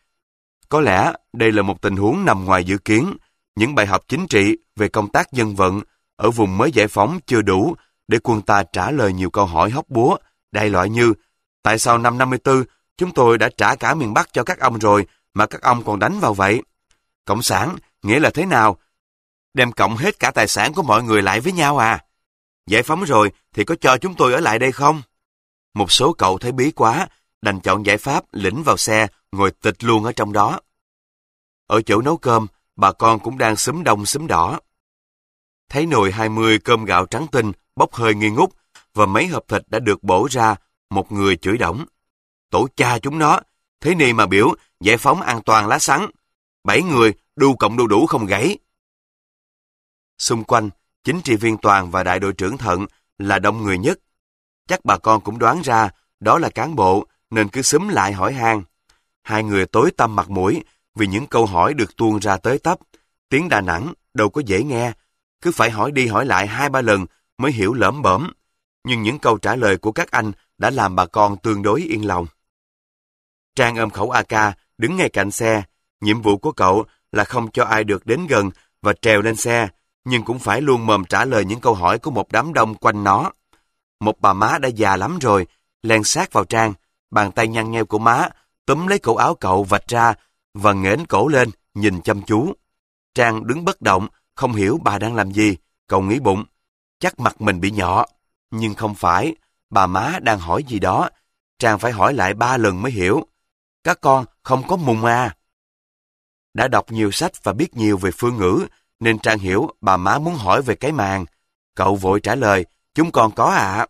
Có lẽ đây là một tình huống nằm ngoài dự kiến. Những bài học chính trị về công tác dân vận ở vùng mới giải phóng chưa đủ để quân ta trả lời nhiều câu hỏi hóc búa, đại loại như: tại sao năm 54 chúng tôi đã trả cả miền Bắc cho các ông rồi mà các ông còn đánh vào vậy? Cộng sản nghĩa là thế nào? Đem cộng hết cả tài sản của mọi người lại với nhau à? Giải phóng rồi thì có cho chúng tôi ở lại đây không? Một số cậu thấy bí quá, đành chọn giải pháp lĩnh vào xe, ngồi tịch luôn ở trong đó. Ở chỗ nấu cơm, bà con cũng đang xúm đông xúm đỏ. Thấy nồi 20 cơm gạo trắng tinh bốc hơi nghi ngút và mấy hộp thịt đã được bổ ra, một người chửi đổng. Tổ cha chúng nó, thế này mà biểu giải phóng an toàn lá sắn. 7 người đu cộng đu đủ không gãy. Xung quanh, chính trị viên Toàn và đại đội trưởng Thận là đông người nhất. Chắc bà con cũng đoán ra đó là cán bộ nên cứ xúm lại hỏi han. Hai người tối tăm mặt mũi vì những câu hỏi được tuôn ra tới tấp. Tiếng Đà Nẵng đâu có dễ nghe, cứ phải hỏi đi hỏi lại 2-3 lần mới hiểu lởm bởm. Nhưng những câu trả lời của các anh đã làm bà con tương đối yên lòng. Trang ôm khẩu AK đứng ngay cạnh xe. Nhiệm vụ của cậu là không cho ai được đến gần và trèo lên xe, nhưng cũng phải luôn mồm trả lời những câu hỏi của một đám đông quanh nó. Một bà má đã già lắm rồi, len sát vào Trang, bàn tay nhăn nheo của má túm lấy cổ áo cậu vạch ra và nghển cổ lên nhìn chăm chú. Trang đứng bất động, không hiểu bà đang làm gì. Cậu nghĩ bụng, chắc mặt mình bị nhọ. Nhưng không phải, bà má đang hỏi gì đó. Trang phải hỏi lại 3 lần mới hiểu. Các con không có mùng à? Đã đọc nhiều sách và biết nhiều về phương ngữ, nên Trang hiểu bà má muốn hỏi về cái màng. Cậu vội trả lời, chúng con có ạ.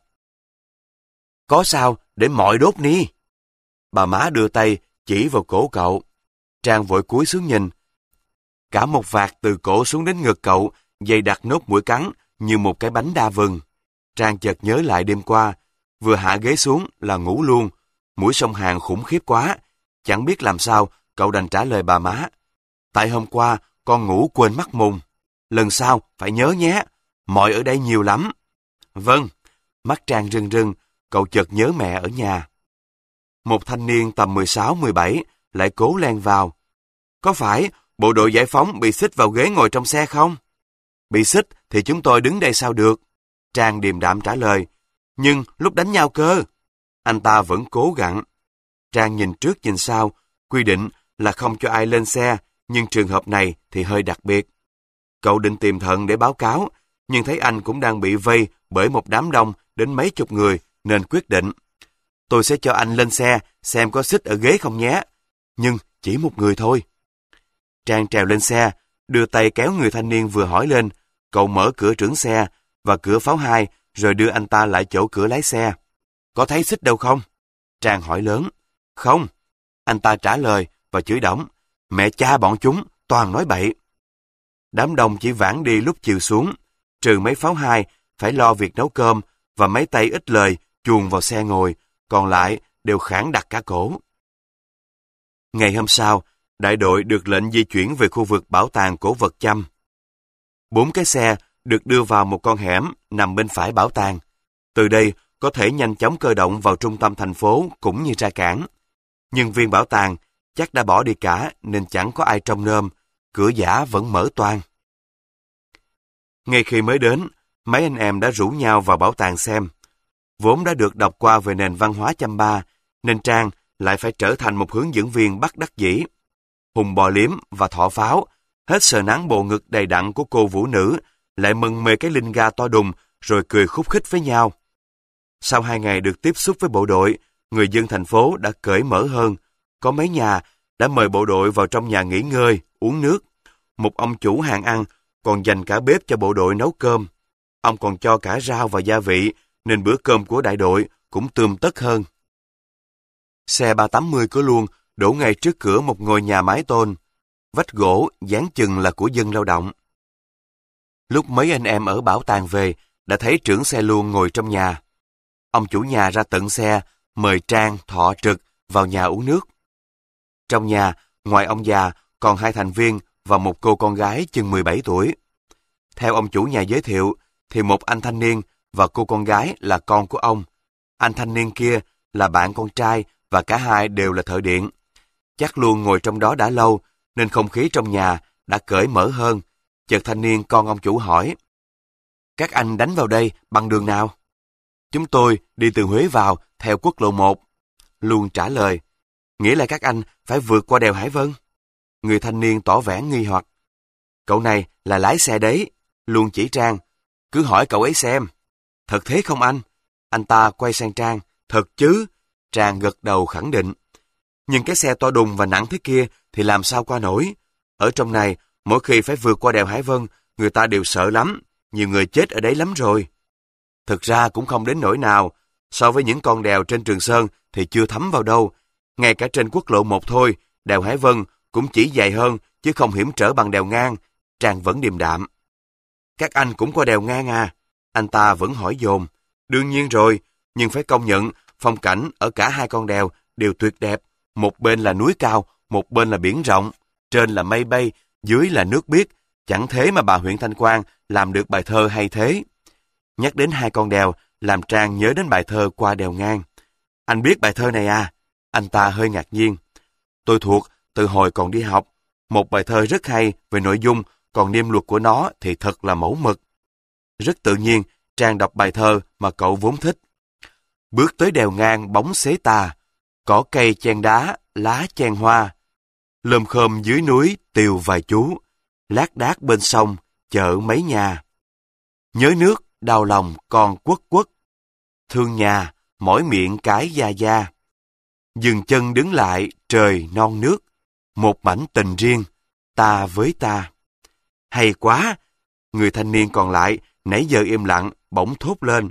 Có sao, để mọi đốt ni. Bà má đưa tay chỉ vào cổ cậu. Trang vội cúi xuống nhìn. Cả một vạt từ cổ xuống đến ngực cậu, dày đặc nốt mũi cắn như một cái bánh đa vừng. Trang chợt nhớ lại đêm qua, vừa hạ ghế xuống là ngủ luôn. Mũi sông Hàn khủng khiếp quá. Chẳng biết làm sao, cậu đành trả lời bà má. Tại hôm qua, con ngủ quên mắt mùng. Lần sau, phải nhớ nhé. Mọi ở đây nhiều lắm. Vâng. Mắt Trang rưng rưng, cậu chợt nhớ mẹ ở nhà. Một thanh niên tầm 16-17 lại cố len vào. Có phải bộ đội giải phóng bị xích vào ghế ngồi trong xe không? Bị xích thì chúng tôi đứng đây sao được? Trang điềm đạm trả lời. Nhưng lúc đánh nhau cơ. Anh ta vẫn cố gắng. Trang nhìn trước nhìn sau, quy định là không cho ai lên xe, nhưng trường hợp này thì hơi đặc biệt. Cậu định tìm Thận để báo cáo, nhưng thấy anh cũng đang bị vây bởi một đám đông đến mấy chục người, nên quyết định. Tôi sẽ cho anh lên xe, xem có xích ở ghế không nhé. Nhưng chỉ một người thôi. Trang trèo lên xe, đưa tay kéo người thanh niên vừa hỏi lên. Cậu mở cửa trưởng xe và cửa pháo hai, rồi đưa anh ta lại chỗ cửa lái xe. Có thấy xích đâu không? Trang hỏi lớn. Không. Anh ta trả lời và chửi đổng. Mẹ cha bọn chúng, toàn nói bậy. Đám đông chỉ vãn đi lúc chiều xuống, trừ mấy pháo hai phải lo việc nấu cơm và mấy tay ít lời chuồn vào xe ngồi, còn lại đều khản đặt cả cổ. Ngày hôm sau, đại đội được lệnh di chuyển về khu vực bảo tàng cổ vật Chăm. 4 cái xe được đưa vào một con hẻm nằm bên phải bảo tàng. Từ đây có thể nhanh chóng cơ động vào trung tâm thành phố cũng như ra cảng. Nhân viên bảo tàng chắc đã bỏ đi cả nên chẳng có ai trông nom, cửa giả vẫn mở toang. Ngay khi mới đến, mấy anh em đã rủ nhau vào bảo tàng xem. Vốn đã được đọc qua về nền văn hóa Chăm Ba, nên Trang lại phải trở thành một hướng dẫn viên bất đắc dĩ. Hùng bò liếm và thọ pháo, hết sờ nắng bộ ngực đầy đặn của cô vũ nữ, lại mân mê cái linh ga to đùng rồi cười khúc khích với nhau. Sau 2 ngày được tiếp xúc với bộ đội, người dân thành phố đã cởi mở hơn. Có mấy nhà đã mời bộ đội vào trong nhà nghỉ ngơi, uống nước. Một ông chủ hàng ăn còn dành cả bếp cho bộ đội nấu cơm. Ông còn cho cả rau và gia vị, nên bữa cơm của đại đội cũng tươm tất hơn. Xe 380 có luôn đổ ngay trước cửa một ngôi nhà mái tôn. Vách gỗ dán chừng là của dân lao động. Lúc mấy anh em ở bảo tàng về, đã thấy trưởng xe luôn ngồi trong nhà. Ông chủ nhà ra tận xe, mời Trang, Thọ, Trực vào nhà uống nước. Trong nhà, ngoài ông già, còn 2 thành viên và một cô con gái chừng 17 tuổi. Theo ông chủ nhà giới thiệu, thì một anh thanh niên và cô con gái là con của ông. Anh thanh niên kia là bạn con trai và cả hai đều là thợ điện. Chắc luôn ngồi trong đó đã lâu, nên không khí trong nhà đã cởi mở hơn. Chợt thanh niên con ông chủ hỏi. Các anh đánh vào đây bằng đường nào? Chúng tôi đi từ Huế vào theo quốc lộ 1. Luôn trả lời. Nghĩa là các anh phải vượt qua đèo Hải Vân. Người thanh niên tỏ vẻ nghi hoặc. Cậu này là lái xe đấy. Luôn chỉ Trang. Cứ hỏi cậu ấy xem. Thật thế không anh? Anh ta quay sang Trang. Thật chứ. Trang gật đầu khẳng định. Nhưng cái xe to đùng và nặng thế kia thì làm sao qua nổi? Ở trong này, mỗi khi phải vượt qua đèo Hải Vân, người ta đều sợ lắm. Nhiều người chết ở đấy lắm rồi. Thực ra cũng không đến nỗi nào. So với những con đèo trên Trường Sơn thì chưa thấm vào đâu. Ngay cả trên quốc lộ 1 thôi, đèo Hải Vân cũng chỉ dài hơn chứ không hiểm trở bằng đèo ngang. Trang vẫn điềm đạm. Các anh cũng qua đèo ngang à? Anh ta vẫn hỏi dồn. Đương nhiên rồi, nhưng phải công nhận phong cảnh ở cả 2 con đèo đều tuyệt đẹp. Một bên là núi cao, một bên là biển rộng. Trên là mây bay, dưới là nước biếc. Chẳng thế mà bà huyện Thanh Quang làm được bài thơ hay thế. Nhắc đến 2 con đèo, làm Trang nhớ đến bài thơ Qua đèo ngang. Anh biết bài thơ này à? Anh ta hơi ngạc nhiên. Tôi thuộc từ hồi còn đi học. Một bài thơ rất hay về nội dung, còn niêm luật của nó thì thật là mẫu mực. Rất tự nhiên, Trang đọc bài thơ mà cậu vốn thích. Bước tới đèo ngang bóng xế tà, cỏ cây chen đá, lá chen hoa. Lơm khơm dưới núi tiều vài chú, lác đác bên sông, chợ mấy nhà. Nhớ nước, đau lòng còn quất quất. Thương nhà, mỏi miệng cái da da. Dừng chân đứng lại, trời non nước. Một mảnh tình riêng, ta với ta. Hay quá! Người thanh niên còn lại, nãy giờ im lặng, bỗng thốt lên.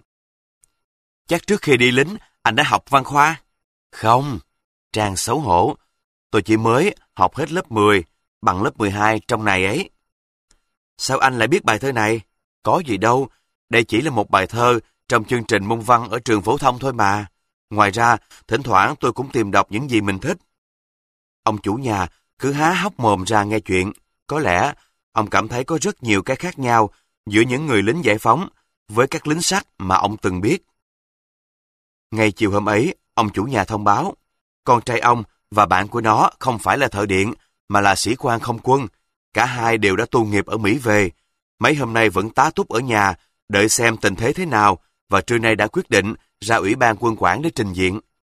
Chắc trước khi đi lính, anh đã học văn khoa? Không. Trang xấu hổ. Tôi chỉ mới học hết lớp 10, bằng lớp 12 trong này ấy. Sao anh lại biết bài thơ này? Có gì đâu, đây chỉ là một bài thơ trong chương trình môn văn ở trường phổ thông thôi mà. Ngoài ra, thỉnh thoảng tôi cũng tìm đọc những gì mình thích. Ông chủ nhà cứ há hốc mồm ra nghe chuyện. Có lẽ ông cảm thấy có rất nhiều cái khác nhau giữa những người lính giải phóng với các lính sắt mà ông từng biết. Ngay chiều hôm ấy, ông chủ nhà thông báo, con trai ông và bạn của nó không phải là thợ điện, mà là sĩ quan không quân. Cả hai đều đã tu nghiệp ở Mỹ về. Mấy hôm nay vẫn tá túc ở nhà, đợi xem tình thế thế nào, và trưa nay đã quyết định ra ủy ban quân quản để trình diện.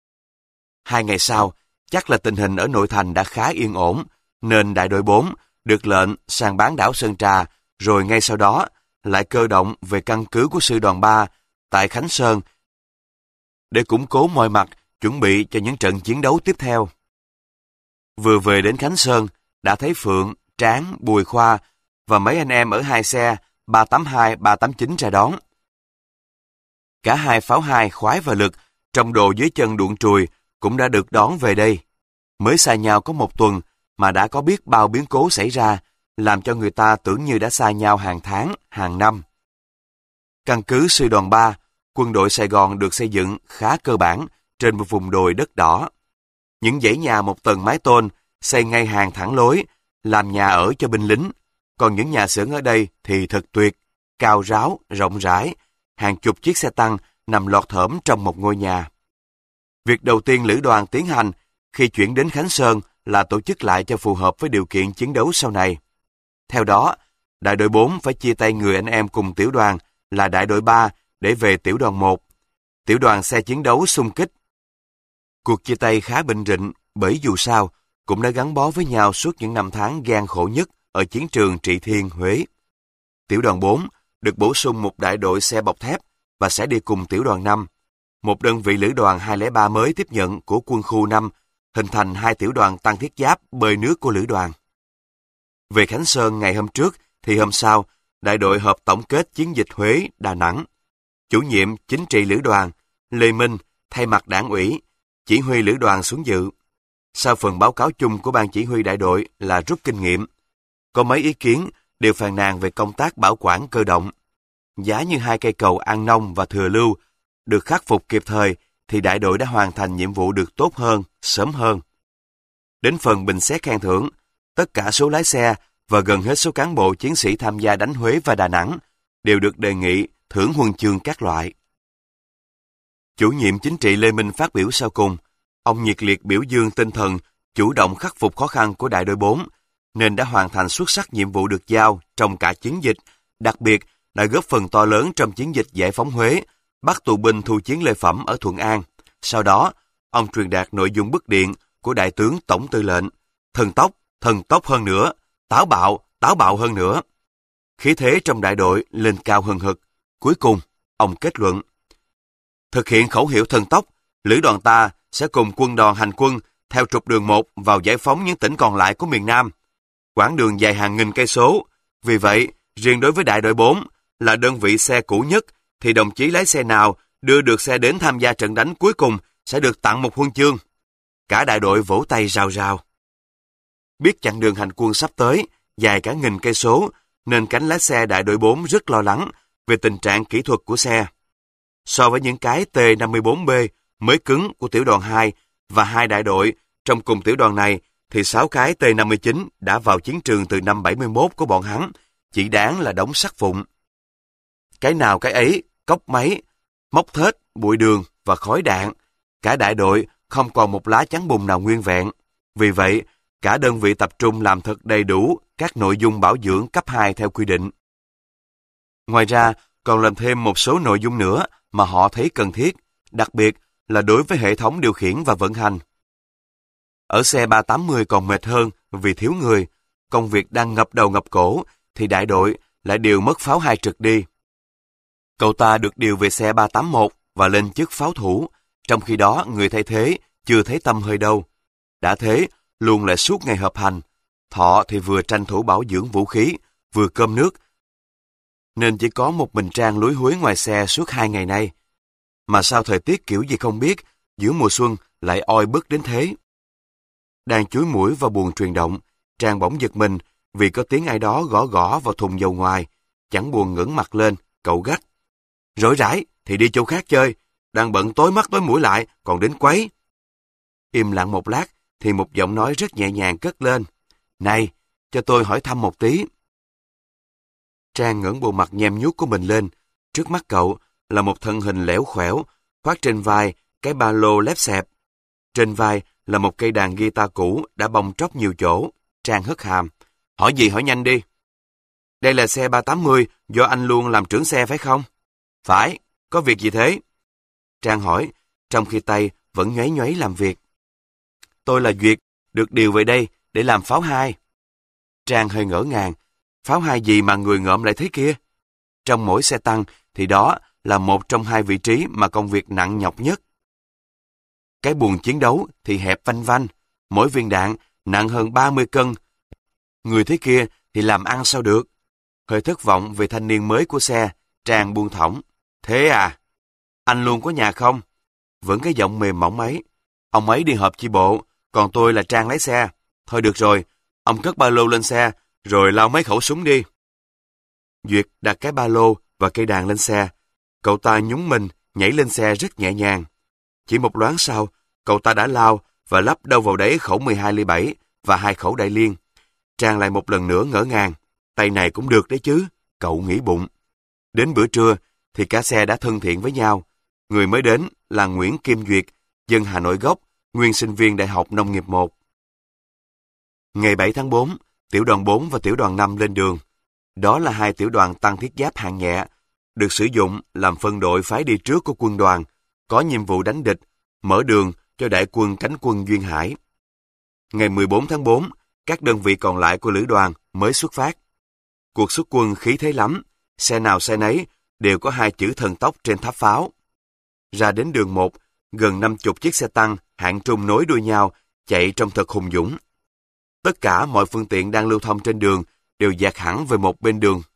2 ngày sau, chắc là tình hình ở nội thành đã khá yên ổn, nên đại đội 4 được lệnh sang bán đảo Sơn Trà, rồi ngay sau đó lại cơ động về căn cứ của sư đoàn 3 tại Khánh Sơn để củng cố mọi mặt, chuẩn bị cho những trận chiến đấu tiếp theo. Vừa về đến Khánh Sơn, đã thấy Phượng, Tráng, Bùi Khoa và mấy anh em ở 2 xe 382, 389 ra đón. Cả hai pháo 2 Khoái và Lực, trong đồ dưới chân đuộn trùi, cũng đã được đón về đây. Mới xa nhau có 1 tuần mà đã có biết bao biến cố xảy ra, làm cho người ta tưởng như đã xa nhau hàng tháng, hàng năm. Căn cứ sư đoàn 3, quân đội Sài Gòn được xây dựng khá cơ bản trên một vùng đồi đất đỏ. Những dãy nhà 1 tầng mái tôn xây ngay hàng thẳng lối, làm nhà ở cho binh lính. Còn những nhà xưởng ở đây thì thật tuyệt, cao ráo, rộng rãi, hàng chục chiếc xe tăng nằm lọt thởm trong một ngôi nhà. Việc đầu tiên lữ đoàn tiến hành khi chuyển đến Khánh Sơn là tổ chức lại cho phù hợp với điều kiện chiến đấu sau này. Theo đó, đại đội 4 phải chia tay người anh em cùng tiểu đoàn là đại đội 3 để về tiểu đoàn 1. Tiểu đoàn xe chiến đấu xung kích. Cuộc chia tay khá bình rịnh bởi dù sao cũng đã gắn bó với nhau suốt những năm tháng gian khổ nhất ở chiến trường Trị Thiên, Huế. Tiểu đoàn 4 được bổ sung một đại đội xe bọc thép và sẽ đi cùng tiểu đoàn 5. Một đơn vị lữ đoàn 203 mới tiếp nhận của quân khu 5, hình thành 2 tiểu đoàn tăng thiết giáp bơi nước của lữ đoàn. Về Khánh Sơn ngày hôm trước thì hôm sau, đại đội họp tổng kết chiến dịch Huế, Đà Nẵng. Chủ nhiệm chính trị lữ đoàn, Lê Minh, thay mặt đảng ủy, chỉ huy lữ đoàn xuống dự. Sau phần báo cáo chung của ban chỉ huy đại đội là rút kinh nghiệm. Có mấy ý kiến đều phàn nàn về công tác bảo quản cơ động. Giá như 2 cây cầu An Nông và Thừa Lưu được khắc phục kịp thời thì đại đội đã hoàn thành nhiệm vụ được tốt hơn, sớm hơn. Đến phần bình xét khen thưởng, tất cả số lái xe và gần hết số cán bộ chiến sĩ tham gia đánh Huế và Đà Nẵng đều được đề nghị thưởng huân chương các loại. Chủ nhiệm chính trị Lê Minh phát biểu sau cùng, ông nhiệt liệt biểu dương tinh thần chủ động khắc phục khó khăn của đại đội 4, nên đã hoàn thành xuất sắc nhiệm vụ được giao trong cả chiến dịch, đặc biệt đã góp phần to lớn trong chiến dịch giải phóng Huế, bắt tù binh thu chiến lợi phẩm ở Thuận An. Sau đó, ông truyền đạt nội dung bức điện của Đại tướng Tổng tư lệnh, thần tốc hơn nữa, táo bạo hơn nữa. Khí thế trong đại đội lên cao hừng hực. Cuối cùng, ông kết luận: thực hiện khẩu hiệu thần tốc, lữ đoàn ta sẽ cùng quân đoàn hành quân theo trục đường 1 vào giải phóng những tỉnh còn lại của miền Nam. Quãng đường dài hàng nghìn cây số. Vì vậy, riêng đối với đại đội 4 là đơn vị xe cũ nhất, thì đồng chí lái xe nào đưa được xe đến tham gia trận đánh cuối cùng sẽ được tặng một huân chương. Cả đại đội vỗ tay rào rào. Biết chặng đường hành quân sắp tới, dài cả nghìn cây số, nên cánh lái xe đại đội 4 rất lo lắng về tình trạng kỹ thuật của xe. So với những cái T-54B mới cứng của tiểu đoàn 2 và 2 đại đội trong cùng tiểu đoàn này, thì 6 cái T-59 đã vào chiến trường từ năm 71 của bọn hắn, chỉ đáng là đống sắt vụn. Cái nào cái ấy, cốc máy, móc thết, bụi đường và khói đạn. Cả đại đội không còn một lá chắn bùn nào nguyên vẹn. Vì vậy, cả đơn vị tập trung làm thật đầy đủ các nội dung bảo dưỡng cấp 2 theo quy định. Ngoài ra, còn làm thêm một số nội dung nữa mà họ thấy cần thiết, đặc biệt là đối với hệ thống điều khiển và vận hành. Ở xe 380 còn mệt hơn vì thiếu người, công việc đang ngập đầu ngập cổ, thì đại đội lại điều mất pháo 2 trực đi. Cậu ta được điều về xe 381 và lên chức pháo thủ, trong khi đó người thay thế chưa thấy tăm hơi đâu. Đã thế, luôn lại suốt ngày họp hành. Thọ thì vừa tranh thủ bảo dưỡng vũ khí, vừa cơm nước, nên chỉ có một mình Trang lúi húi ngoài xe suốt 2 ngày nay. Mà sao thời tiết kiểu gì không biết, giữa mùa xuân lại oi bức đến thế. Đang chúi mũi vào buồng truyền động, Trang bỗng giật mình vì có tiếng ai đó gõ gõ vào thùng dầu ngoài. Chẳng buồn ngẩng mặt lên, cậu gắt: rỗi rãi, thì đi chỗ khác chơi. Đang bận tối mắt tối mũi lại, còn đến quấy. Im lặng một lát, thì một giọng nói rất nhẹ nhàng cất lên. Này, cho tôi hỏi thăm một tí. Trang ngẩng bộ mặt nhem nhuốc của mình lên. Trước mắt cậu là một thân hình lẻo khẻo, khoác trên vai cái ba lô lép xẹp. Trên vai là một cây đàn guitar cũ đã bong tróc nhiều chỗ. Trang hất hàm. Hỏi gì hỏi nhanh đi. Đây là xe 380 do anh luôn làm trưởng xe phải không? Phải, có việc gì thế? Trang hỏi, trong khi tay vẫn nhoáy nhoáy làm việc. Tôi là Duyệt, được điều về đây để làm pháo hai. Trang hơi ngỡ ngàng. Pháo hai gì mà người ngợm lại thế kia? Trong mỗi xe tăng thì đó là một trong hai vị trí mà công việc nặng nhọc nhất. Cái buồng chiến đấu thì hẹp vanh vanh, mỗi viên đạn nặng hơn 30 cân. Người thế kia thì làm ăn sao được? Hơi thất vọng về thanh niên mới của xe, Trang buông thõng. Thế à? Anh luôn có nhà không? Vẫn cái giọng mềm mỏng ấy. Ông ấy đi họp chi bộ, còn tôi là Trang lái xe. Thôi được rồi, ông cất ba lô lên xe, rồi lao mấy khẩu súng đi. Duyệt đặt cái ba lô và cây đàn lên xe. Cậu ta nhún mình, nhảy lên xe rất nhẹ nhàng. Chỉ một loáng sau, cậu ta đã lao và lắp đâu vào đấy khẩu 12 ly 7 và 2 khẩu đại liên. Trang lại một lần nữa ngỡ ngàng. Tay này cũng được đấy chứ, cậu nghĩ bụng. Đến bữa trưa thì cả xe đã thân thiện với nhau. Người mới đến là Nguyễn Kim Duyệt, dân Hà Nội gốc, nguyên sinh viên Đại học Nông nghiệp 1. Ngày 7 tháng 4, tiểu đoàn 4 và tiểu đoàn 5 lên đường. Đó là hai tiểu đoàn tăng thiết giáp hạng nhẹ, được sử dụng làm phân đội phái đi trước của quân đoàn, có nhiệm vụ đánh địch, mở đường cho đại quân cánh quân Duyên Hải. Ngày 14 tháng 4, các đơn vị còn lại của lữ đoàn mới xuất phát. Cuộc xuất quân khí thế lắm, xe nào xe nấy đều có hai chữ thần tốc trên tháp pháo. Ra đến đường 1, gần 50 chiếc xe tăng hạng trung nối đuôi nhau, chạy trong thật hùng dũng. Tất cả mọi phương tiện đang lưu thông trên đường đều dạt hẳn về một bên đường.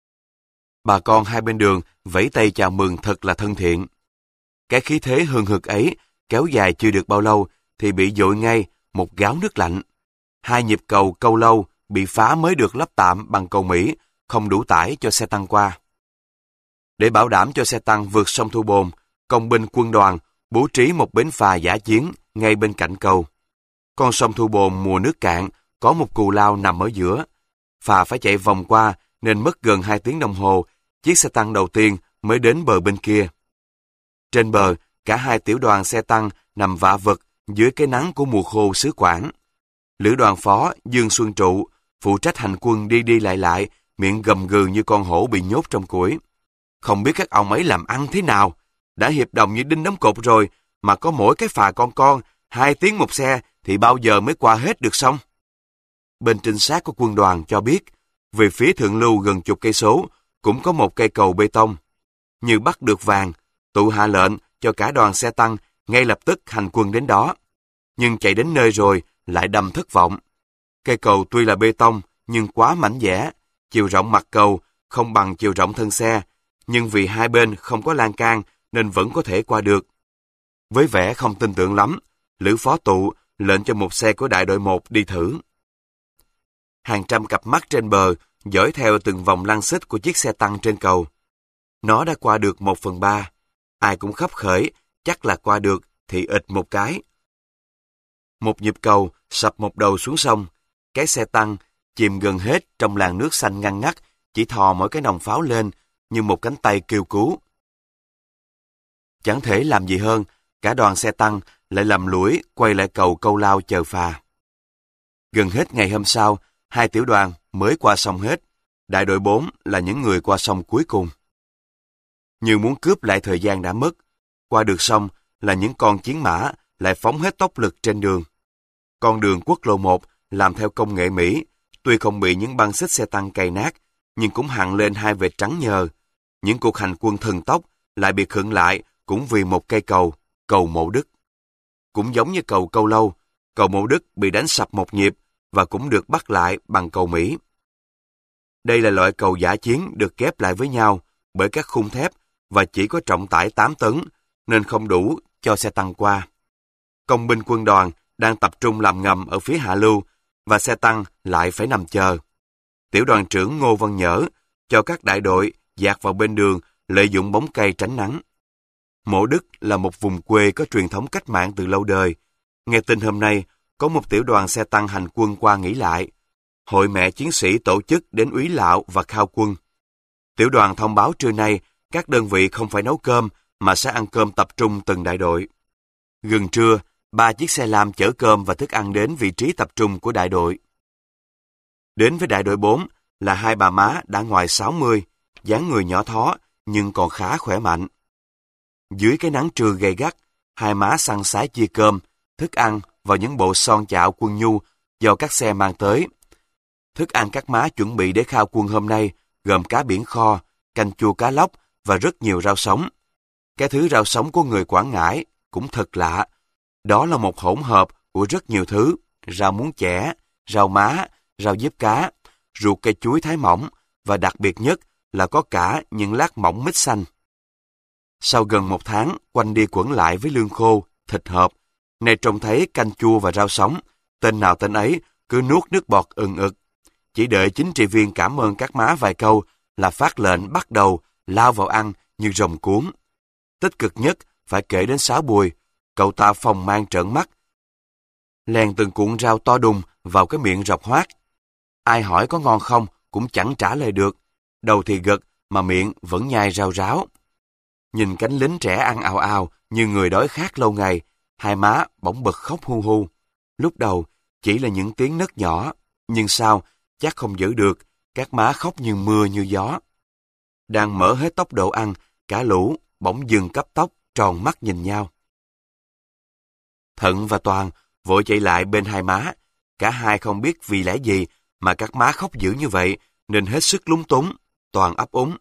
Bà con hai bên đường vẫy tay chào mừng thật là thân thiện. Cái khí thế hừng hực ấy kéo dài chưa được bao lâu thì bị dội ngay một gáo nước lạnh. Hai nhịp cầu Câu Lâu bị phá mới được lắp tạm bằng cầu Mỹ, không đủ tải cho xe tăng qua. Để bảo đảm cho xe tăng vượt sông Thu Bồn, công binh quân đoàn bố trí một bến phà dã chiến ngay bên cạnh cầu. Con sông Thu Bồn mùa nước cạn, có một cù lao nằm ở giữa. Phà phải chạy vòng qua nên mất gần 2 tiếng đồng hồ, chiếc xe tăng đầu tiên mới đến bờ bên kia. Trên bờ, cả hai tiểu đoàn xe tăng nằm vạ vật dưới cái nắng của mùa khô xứ Quảng. Lữ đoàn phó Dương Xuân Trụ phụ trách hành quân đi đi lại, miệng gầm gừ như con hổ bị nhốt trong củi. Không biết các ông ấy làm ăn thế nào, đã hiệp đồng như đinh đóng cột rồi, mà có mỗi cái phà con 2 tiếng một xe thì bao giờ mới qua hết được xong. Bên trinh sát của quân đoàn cho biết, về phía thượng lưu gần chục cây số cũng có một cây cầu bê tông. Như bắt được vàng, tụ hạ lệnh cho cả đoàn xe tăng ngay lập tức hành quân đến đó. Nhưng chạy đến nơi rồi lại đâm thất vọng. Cây cầu tuy là bê tông nhưng quá mảnh dẻ, chiều rộng mặt cầu không bằng chiều rộng thân xe, nhưng vì hai bên không có lan can nên vẫn có thể qua được. Với vẻ không tin tưởng lắm, Lữ phó Tụ lệnh cho một xe của đại đội 1 đi thử. Hàng trăm cặp mắt trên bờ dõi theo từng vòng lăn xích của chiếc xe tăng trên cầu. Nó đã qua được 1/3. Ai cũng khấp khởi, chắc là qua được thì ịt một cái. Một nhịp cầu sập một đầu xuống sông. Cái xe tăng chìm gần hết trong làn nước xanh ngăn ngắt, chỉ thò mỗi cái nòng pháo lên như một cánh tay kêu cứu. Chẳng thể làm gì hơn, cả đoàn xe tăng lại lầm lũi quay lại cầu Câu Lao chờ phà. Gần hết ngày hôm sau, hai tiểu đoàn mới qua sông hết. Đại đội 4 là những người qua sông cuối cùng. Như muốn cướp lại thời gian đã mất, qua được sông là những con chiến mã lại phóng hết tốc lực trên đường. Con đường quốc lộ 1 làm theo công nghệ Mỹ, tuy không bị những băng xích xe tăng cày nát, nhưng cũng hằn lên hai vệt trắng nhờ. Những cuộc hành quân thần tốc lại bị khựng lại cũng vì một cây cầu, cầu Mộ Đức. Cũng giống như cầu Câu Lâu, cầu Mộ Đức bị đánh sập một nhịp và cũng được bắt lại bằng cầu Mỹ. Đây là loại cầu dã chiến được ghép lại với nhau bởi các khung thép và chỉ có trọng tải 8 tấn nên không đủ cho xe tăng qua. Công binh quân đoàn đang tập trung làm ngầm ở phía hạ lưu và xe tăng lại phải nằm chờ. Tiểu đoàn trưởng Ngô Văn Nhỡ cho các đại đội dạt vào bên đường lợi dụng bóng cây tránh nắng. Mộ Đức là một vùng quê có truyền thống cách mạng từ lâu đời. Nghe tin hôm nay, có một tiểu đoàn xe tăng hành quân qua nghỉ lại. Hội mẹ chiến sĩ tổ chức đến úy lạo và khao quân. Tiểu đoàn thông báo trưa nay, các đơn vị không phải nấu cơm, mà sẽ ăn cơm tập trung từng đại đội. Gần trưa, 3 chiếc xe lam chở cơm và thức ăn đến vị trí tập trung của đại đội. Đến với đại đội 4 là hai bà má đã ngoài 60, dáng người nhỏ thó nhưng còn khá khỏe mạnh. Dưới cái nắng trưa gay gắt, hai má săn sái chia cơm, thức ăn vào những bộ son chạo quân nhu do các xe mang tới. Thức ăn các má chuẩn bị để khao quân hôm nay gồm cá biển kho, canh chua cá lóc và rất nhiều rau sống. Cái thứ rau sống của người Quảng Ngãi cũng thật lạ. Đó là một hỗn hợp của rất nhiều thứ: rau muống chẻ, rau má, rau diếp cá, ruột cây chuối thái mỏng và đặc biệt nhất là có cả những lát mỏng mít xanh. Sau gần 1 tháng quanh đi quẩn lại với lương khô, thịt hộp, nay trông thấy canh chua và rau sống, tên nào tên ấy cứ nuốt nước bọt ừng ực. Chỉ đợi chính trị viên cảm ơn các má vài câu là phát lệnh bắt đầu lao vào ăn như rồng cuốn. Tích cực nhất phải kể đến Sáu Bùi, cậu ta phòng mang trợn mắt, lèn từng cuộn rau to đùng vào cái miệng rọc hoác. Ai hỏi có ngon không cũng chẳng trả lời được, đầu thì gật mà miệng vẫn nhai rau ráo. Nhìn cánh lính trẻ ăn ào ào như người đói khát lâu ngày, hai má bỗng bật khóc hu hu. Lúc đầu chỉ là những tiếng nấc nhỏ, nhưng sau chắc không giữ được, các má khóc như mưa như gió. Đang mở hết tốc độ ăn, cả lũ bỗng dừng cấp tốc, tròn mắt nhìn nhau. Thận và Toàn vội chạy lại bên hai má. Cả hai không biết vì lẽ gì mà các má khóc dữ như vậy, nên hết sức lúng túng. Toàn ấp úng: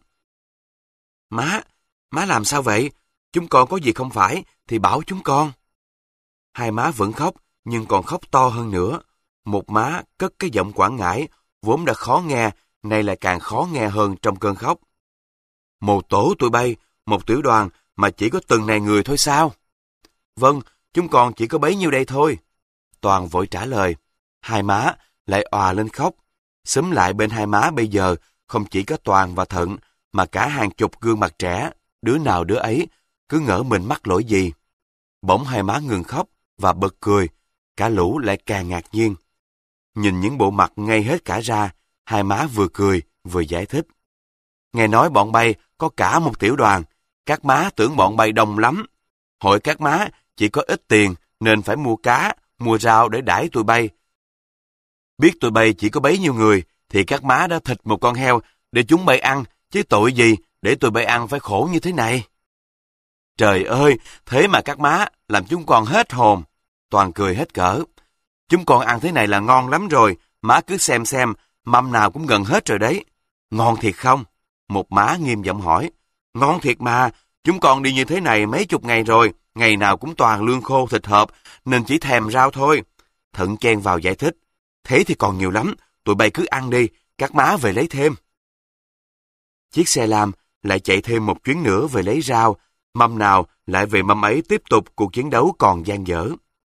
Má làm sao vậy? Chúng con có gì không phải thì bảo chúng con. Hai má vẫn khóc, nhưng còn khóc to hơn nữa. Một má cất cái giọng Quảng Ngãi vốn đã khó nghe, nay lại càng khó nghe hơn trong cơn khóc: Một tổ tụi bay, một tiểu đoàn mà chỉ có từng này người thôi sao? Vâng, chúng con chỉ có bấy nhiêu đây thôi. Toàn vội trả lời. Hai má lại òa lên khóc. Xúm lại bên hai má bây giờ không chỉ có Toàn và Thận, mà cả hàng chục gương mặt trẻ, đứa nào đứa ấy cứ ngỡ mình mắc lỗi gì. Bỗng hai má ngừng khóc và bật cười, cả lũ lại càng ngạc nhiên. Nhìn những bộ mặt ngây hết cả ra, hai má vừa cười vừa giải thích: Nghe nói bọn bay có cả một tiểu đoàn, các má tưởng bọn bay đông lắm. Hội các má chỉ có ít tiền nên phải mua cá, mua rau để đãi tụi bay. Biết tụi bay chỉ có bấy nhiêu người thì các má đã thịt một con heo để chúng bay ăn, chứ tội gì để tụi bay ăn phải khổ như thế này. Trời ơi, thế mà các má làm chúng con hết hồn. Toàn cười hết cỡ. Chúng con ăn thế này là ngon lắm rồi, má cứ xem, mâm nào cũng gần hết rồi đấy. Ngon thiệt không? Một má nghiêm giọng hỏi. Ngon thiệt mà, chúng con đi như thế này mấy chục ngày rồi, ngày nào cũng toàn lương khô thịt hộp, nên chỉ thèm rau thôi. Thận chen vào giải thích. Thế thì còn nhiều lắm, tụi bay cứ ăn đi, các má về lấy thêm. Chiếc xe lam lại chạy thêm một chuyến nữa về lấy rau, mâm nào lại về mâm ấy tiếp tục cuộc chiến đấu còn dang dở.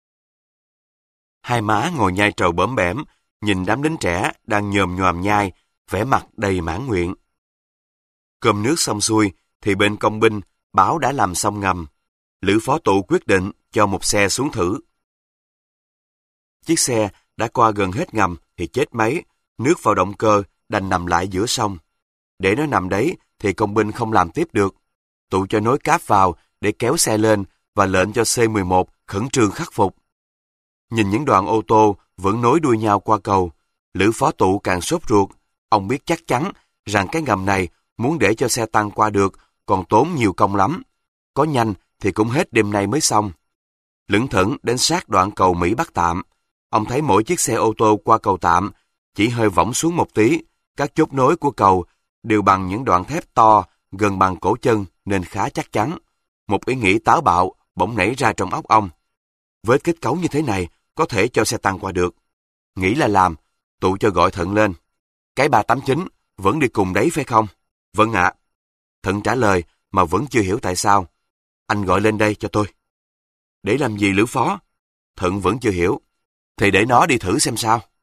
Hai má ngồi nhai trầu bõm bẻm, nhìn đám lính trẻ đang nhồm nhoàm nhai, vẻ mặt đầy mãn nguyện. Cơm nước xong xuôi, thì bên công binh báo đã làm xong ngầm. Lữ phó tụ quyết định cho một xe xuống thử. Chiếc xe đã qua gần hết ngầm thì chết máy, nước vào động cơ đành nằm lại giữa sông. Để nó nằm đấy thì công binh không làm tiếp được. Tụ cho nối cáp vào để kéo xe lên và lệnh cho C-11 khẩn trương khắc phục. Nhìn những đoàn ô tô vẫn nối đuôi nhau qua cầu, Lữ phó tụ càng sốt ruột. Ông biết chắc chắn rằng cái ngầm này muốn để cho xe tăng qua được còn tốn nhiều công lắm. Có nhanh thì cũng hết đêm nay mới xong. Lững thững đến sát đoạn cầu Mỹ Bắc Tạm, ông thấy mỗi chiếc xe ô tô qua cầu tạm chỉ hơi võng xuống một tí. Các chốt nối của cầu đều bằng những đoạn thép to gần bằng cổ chân nên khá chắc chắn. Một ý nghĩ táo bạo bỗng nảy ra trong óc ông. Với kết cấu như thế này có thể cho xe tăng qua được. Nghĩ là làm, Tụ cho gọi Thận lên. Cái 389 vẫn đi cùng đấy phải không? Vâng ạ. Thận trả lời mà vẫn chưa hiểu tại sao. Anh gọi lên đây cho tôi. Để làm gì Lữ phó? Thận vẫn chưa hiểu. Thì để nó đi thử xem sao.